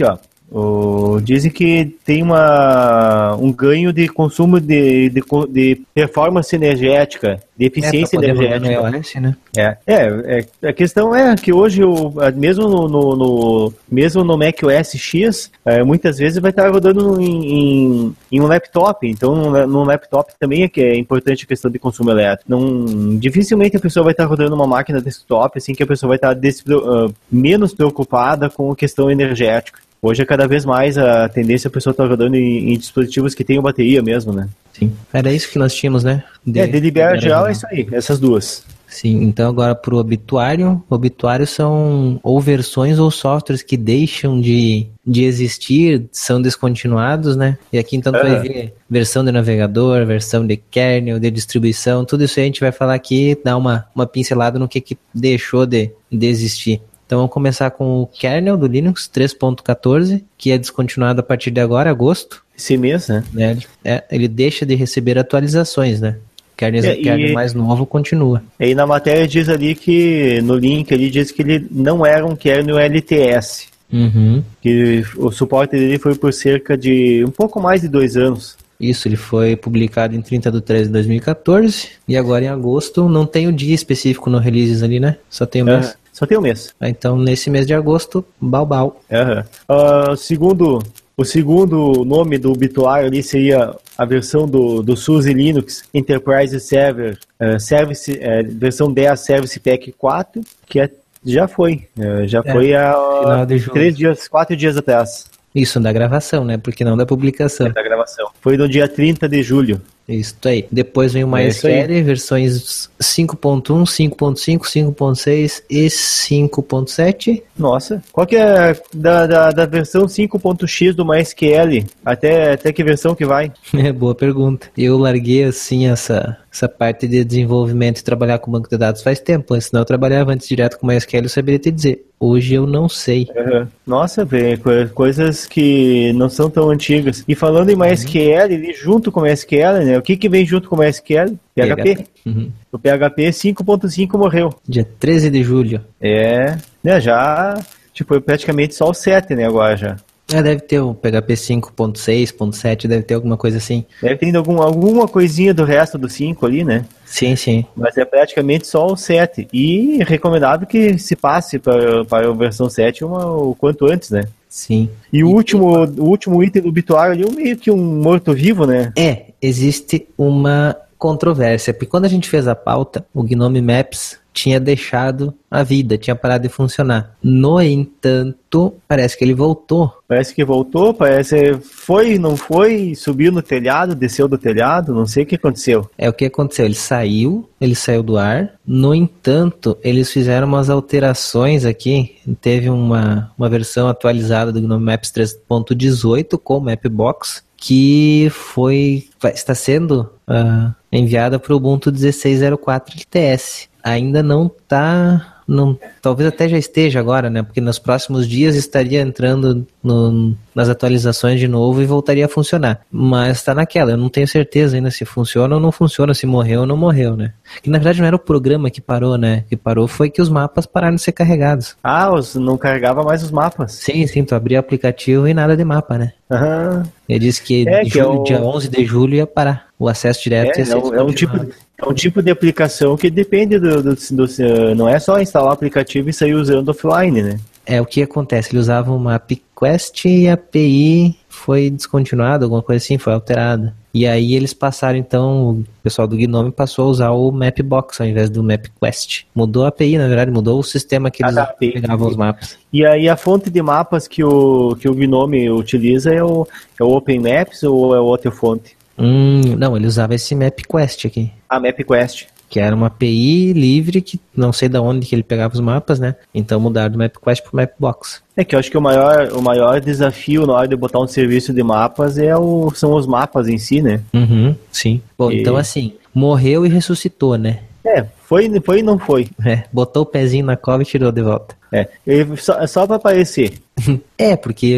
O, dizem que tem uma, um ganho de consumo de, de, de performance energética, de eficiência é, energética. No iOS, né? É, é, é, a questão é que hoje, o, mesmo, no, no, no, mesmo no macOS X, é, muitas vezes vai estar rodando em, em, em um laptop. Então, no, no laptop também é que é importante a questão de consumo elétrico. Não, dificilmente a pessoa vai estar rodando uma máquina desktop, assim, que a pessoa vai estar des, uh, menos preocupada com a questão energética. Hoje é cada vez mais a tendência a pessoa estar rodando em, em dispositivos que tenham bateria mesmo, né? Sim. Era isso que nós tínhamos, né? De, é, de libera geral é isso aí, essas duas. Sim, então agora para o obituário, obituários são ou versões ou softwares que deixam de, de existir, são descontinuados, né? E aqui então tu é. vai ver versão de navegador, versão de kernel, de distribuição, tudo isso aí a gente vai falar aqui, dar uma, uma pincelada no que, que deixou de, de existir. Então vamos começar com o kernel do Linux três ponto quatorze, que é descontinuado a partir de agora, agosto. Esse mês, né? né? É, ele deixa de receber atualizações, né? O kernel, é, kernel e... mais novo continua. E aí na matéria diz ali que, no link ali diz que ele não era um kernel L T S. Uhum. Que o suporte dele foi por cerca de um pouco mais de dois anos. Isso, ele foi publicado em trinta de treze de dois mil e quatorze e agora em agosto não tem o dia específico no releases ali, né? Só tem o mês. É, só tem o mês. Então nesse mês de agosto, balbal. Uhum. Uh, segundo, o segundo nome do obituário ali seria a versão do, do SUSE Linux Enterprise Server, uh, Service, uh, versão dez Service Pack quatro, que é, já foi. Uh, já é, foi há uh, três dias, quatro dias atrás. Isso, da gravação, né? Porque não da publicação. É da gravação. Foi no dia trinta de julho. Isso aí. Depois vem o MySQL, é versões cinco ponto um, cinco ponto cinco, cinco ponto seis e cinco ponto sete. Nossa. Qual que é da, da, da versão cinco ponto x do MySQL? Até, até que versão que vai? É, boa pergunta. Eu larguei, assim, essa, essa parte de desenvolvimento e trabalhar com banco de dados faz tempo. Senão eu trabalhava antes direto com MySQL, eu saberia te dizer. Hoje eu não sei. Uhum. Nossa, velho, coisas que não são tão antigas. E falando em MySQL, ele junto com o MySQL, né? O que que vem junto com o MySQL? P H P. P H P. Uhum. O P H P cinco ponto cinco morreu. Dia treze de julho. É, né, já, tipo, praticamente só o sete, né, agora já. É, deve ter o P H P cinco ponto seis, ponto sete, deve ter alguma coisa assim. Deve ter algum, alguma coisinha do resto do cinco ali, né? Sim, sim. Mas é praticamente só o sete. E é recomendável que se passe para, para a versão sete uma, o quanto antes, né? Sim. E, e o, último, o último item do obituário ali é meio que um morto-vivo, né? É, existe uma controvérsia, porque quando a gente fez a pauta, o Gnome Maps tinha deixado a vida, tinha parado de funcionar. No entanto, parece que ele voltou. Parece que voltou, parece foi, não foi, subiu no telhado, desceu do telhado, não sei o que aconteceu. É o que aconteceu, ele saiu, ele saiu do ar, no entanto, eles fizeram umas alterações aqui, teve uma, uma versão atualizada do Gnome Maps três ponto dezoito com o Mapbox, que foi, vai, está sendo uh, enviada para o Ubuntu dezesseis zero quatro L T S. Ainda não está, não, talvez até já esteja agora, né? Porque nos próximos dias estaria entrando no, nas atualizações de novo e voltaria a funcionar. Mas está naquela, eu não tenho certeza ainda se funciona ou não funciona, se morreu ou não morreu, né? Que na verdade não era o programa que parou, né? Que parou foi que os mapas pararam de ser carregados. Ah, os, não carregava mais os mapas. Sim, sim, tu abria o aplicativo e nada de mapa, né? Aham. Ele disse que, é, que julho, é o... dia onze de julho ia parar. O acesso direto é, ia ser é, é um tipo É um tipo de aplicação que depende do, do, do, do... Não é só instalar o aplicativo e sair usando offline, né? É, o que acontece? Ele usava uma AppQuest e a API foi descontinuada, alguma coisa assim, foi alterada. E aí eles passaram, então, o pessoal do Gnome passou a usar o Mapbox ao invés do MapQuest. Mudou a API, na verdade, mudou o sistema que eles ah, pegavam os mapas. E aí a fonte de mapas que o, que o Gnome utiliza é o, é o OpenMaps ou é outra fonte? Hum, não, ele usava esse MapQuest aqui. Ah, MapQuest. Que era uma A P I livre, que não sei de onde que ele pegava os mapas, né? Então mudaram do MapQuest pro Mapbox. É que eu acho que o maior, o maior desafio na hora de botar um serviço de mapas é o, são os mapas em si, né? Uhum, sim. Bom, e... então assim, morreu e ressuscitou, né? É, foi, foi e não foi. É, botou o pezinho na cova e tirou de volta. É, só, só pra aparecer. É, porque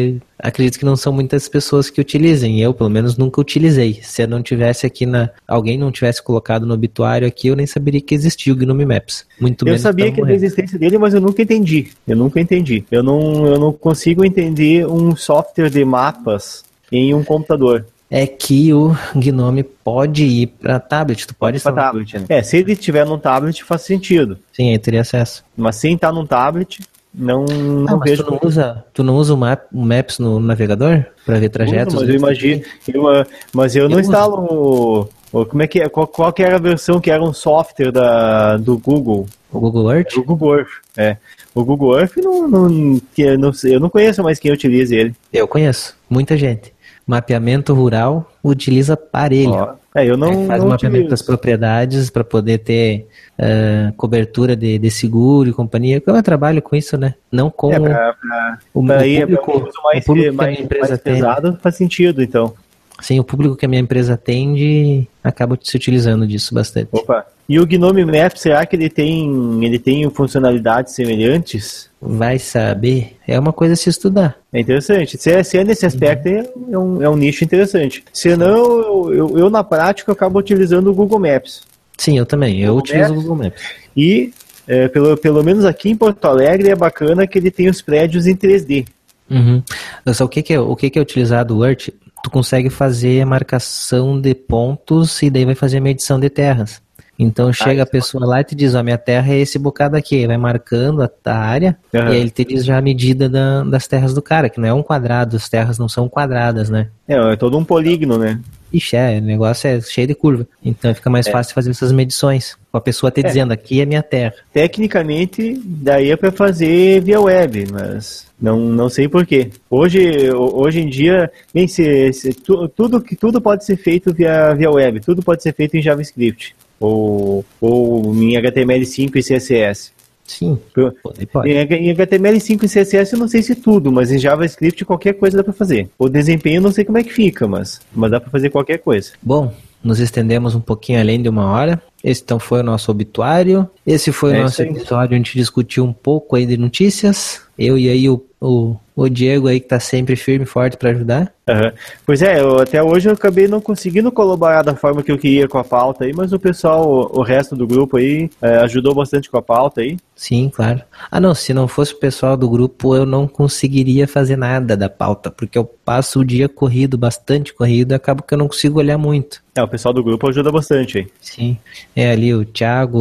acredito que não são muitas pessoas que utilizem. Eu, pelo menos, nunca utilizei. Se eu não tivesse aqui na... alguém não tivesse colocado no obituário aqui, eu nem saberia que existia o Gnome Maps. Muito menos. Eu sabia que da existência dele, mas eu nunca entendi. Eu nunca entendi. Eu não, eu não consigo entender um software de mapas em um computador. É que o Gnome pode ir para tablet, tu pode para tablet, né? É, se ele tiver num tablet faz sentido. Sim, aí teria acesso. Mas sem estar num tablet, não, não ah, mas vejo. Tu não usa, tu não usa o, map, o Maps no navegador para ver trajetos? Uso, mas eu imagino, eu, mas eu, eu não uso. instalo o, como é que é, qual, qual que era a versão que era um software da, do Google? O Google Earth? O Google Earth, é. O Google Earth não, não, que, não eu não conheço mais quem utiliza ele. Eu conheço, muita gente. Mapeamento rural utiliza parelho. Oh, é, eu não, é, faz não o mapeamento utilizo. das propriedades para poder ter uh, cobertura de, de seguro e companhia. Eu trabalho com isso, né? Não com é, pra, pra, o, pra o aí, público, é pra mais, o público mais, que a minha empresa mais tem. pesado, faz sentido, então. Sim, o público que a minha empresa atende acaba se utilizando disso bastante. Opa. E o Gnome Maps, será que ele tem, ele tem funcionalidades semelhantes? Vai saber. É uma coisa a se estudar. É interessante. Se é, se é nesse aspecto, uhum. é, um, é um nicho interessante. Se não, eu, eu, eu na prática eu acabo utilizando o Google Maps. Sim, eu também. Eu Google utilizo Maps. o Google Maps. E, é, pelo, pelo menos aqui em Porto Alegre, é bacana que ele tem os prédios em três D. Uhum. Só o que, que, é, o que, que é utilizado o Earth? Tu consegue fazer a marcação de pontos e daí vai fazer a medição de terras. Então chega ah, a pessoa lá e te diz, ó, minha terra é esse bocado aqui, vai marcando a, a área, uhum. E aí ele te diz já a medida da, das terras do cara, que não é um quadrado, as terras não são quadradas, né? É, é todo um polígono, né? Ixi, é, o negócio é cheio de curva, então fica mais é. fácil fazer essas medições, com a pessoa te é. dizendo, aqui é minha terra. Tecnicamente, daí é para fazer via web, mas não, não sei porquê. Hoje, hoje em dia, bem, se, se, tu, tudo, tudo pode ser feito via, via web, tudo pode ser feito em JavaScript. Ou, ou em H T M L cinco e C S S. Sim, pode, pode. Em, em H T M L cinco e C S S eu não sei se tudo, mas em JavaScript qualquer coisa dá para fazer. O desempenho eu não sei como é que fica, mas, mas dá para fazer qualquer coisa. Bom, nos estendemos um pouquinho além de uma hora. Esse então foi o nosso obituário. Esse foi é o nosso episódio onde a gente discutiu um pouco aí de notícias. Eu e aí o, o, o Diego aí que tá sempre firme e forte para ajudar. Uhum. Pois é, eu, até hoje eu acabei não conseguindo colaborar da forma que eu queria com a pauta aí, mas o pessoal, o, o resto do grupo aí, é, ajudou bastante com a pauta aí. Sim, claro. Ah não, se não fosse o pessoal do grupo eu não conseguiria fazer nada da pauta, porque eu passo o dia corrido, bastante corrido, e acabo que eu não consigo olhar muito. É, o pessoal do grupo ajuda bastante aí. Sim, é ali o Thiago,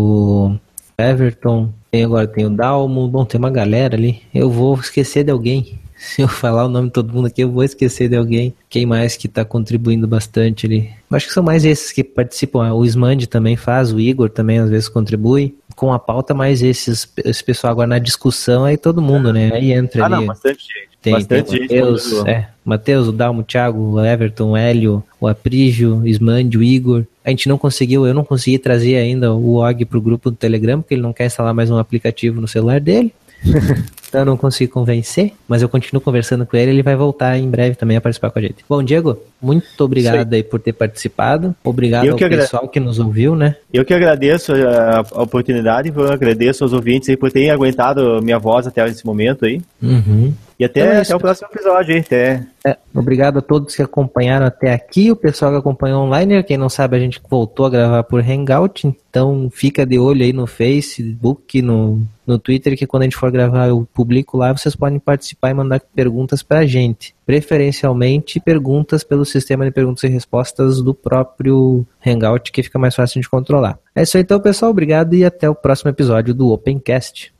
o Everton, tem agora tem o Dalmo, bom, tem uma galera ali, eu vou esquecer de alguém. Se eu falar o nome de todo mundo aqui, eu vou esquecer de alguém. Quem mais que está contribuindo bastante ali? Eu acho que são mais esses que participam. O Smand também faz, o Igor também às vezes contribui. Com a pauta, mais esses, esse pessoal agora na discussão, aí todo mundo, né? Aí entra ah, ali. Ah, não, bastante gente. Tem, bastante tem o gente. Matheus, é, Matheus, o Dalmo, o Thiago, o Everton, o Hélio, o Aprígio, o Smand, o Igor. A gente não conseguiu, eu não consegui trazer ainda o O G pro grupo do Telegram, porque ele não quer instalar mais um aplicativo no celular dele. Então eu não consigo convencer, mas eu continuo conversando com ele, ele vai voltar em breve também a participar com a gente. Bom, Diego, muito obrigado aí por ter participado, obrigado ao pessoal que nos ouviu, né? Eu que agradeço a, a oportunidade, eu agradeço aos ouvintes aí por terem aguentado minha voz até esse momento aí. Uhum. E até, então é até o próximo episódio aí, até... É, obrigado a todos que acompanharam até aqui, o pessoal que acompanhou online, quem não sabe a gente voltou a gravar por Hangout, então fica de olho aí no Facebook, no, no Twitter, que quando a gente for gravar eu publico lá, vocês podem participar e mandar perguntas pra gente, preferencialmente perguntas pelo sistema de perguntas e respostas do próprio Hangout, que fica mais fácil de controlar. É isso aí então, pessoal, obrigado e até o próximo episódio do Opencast.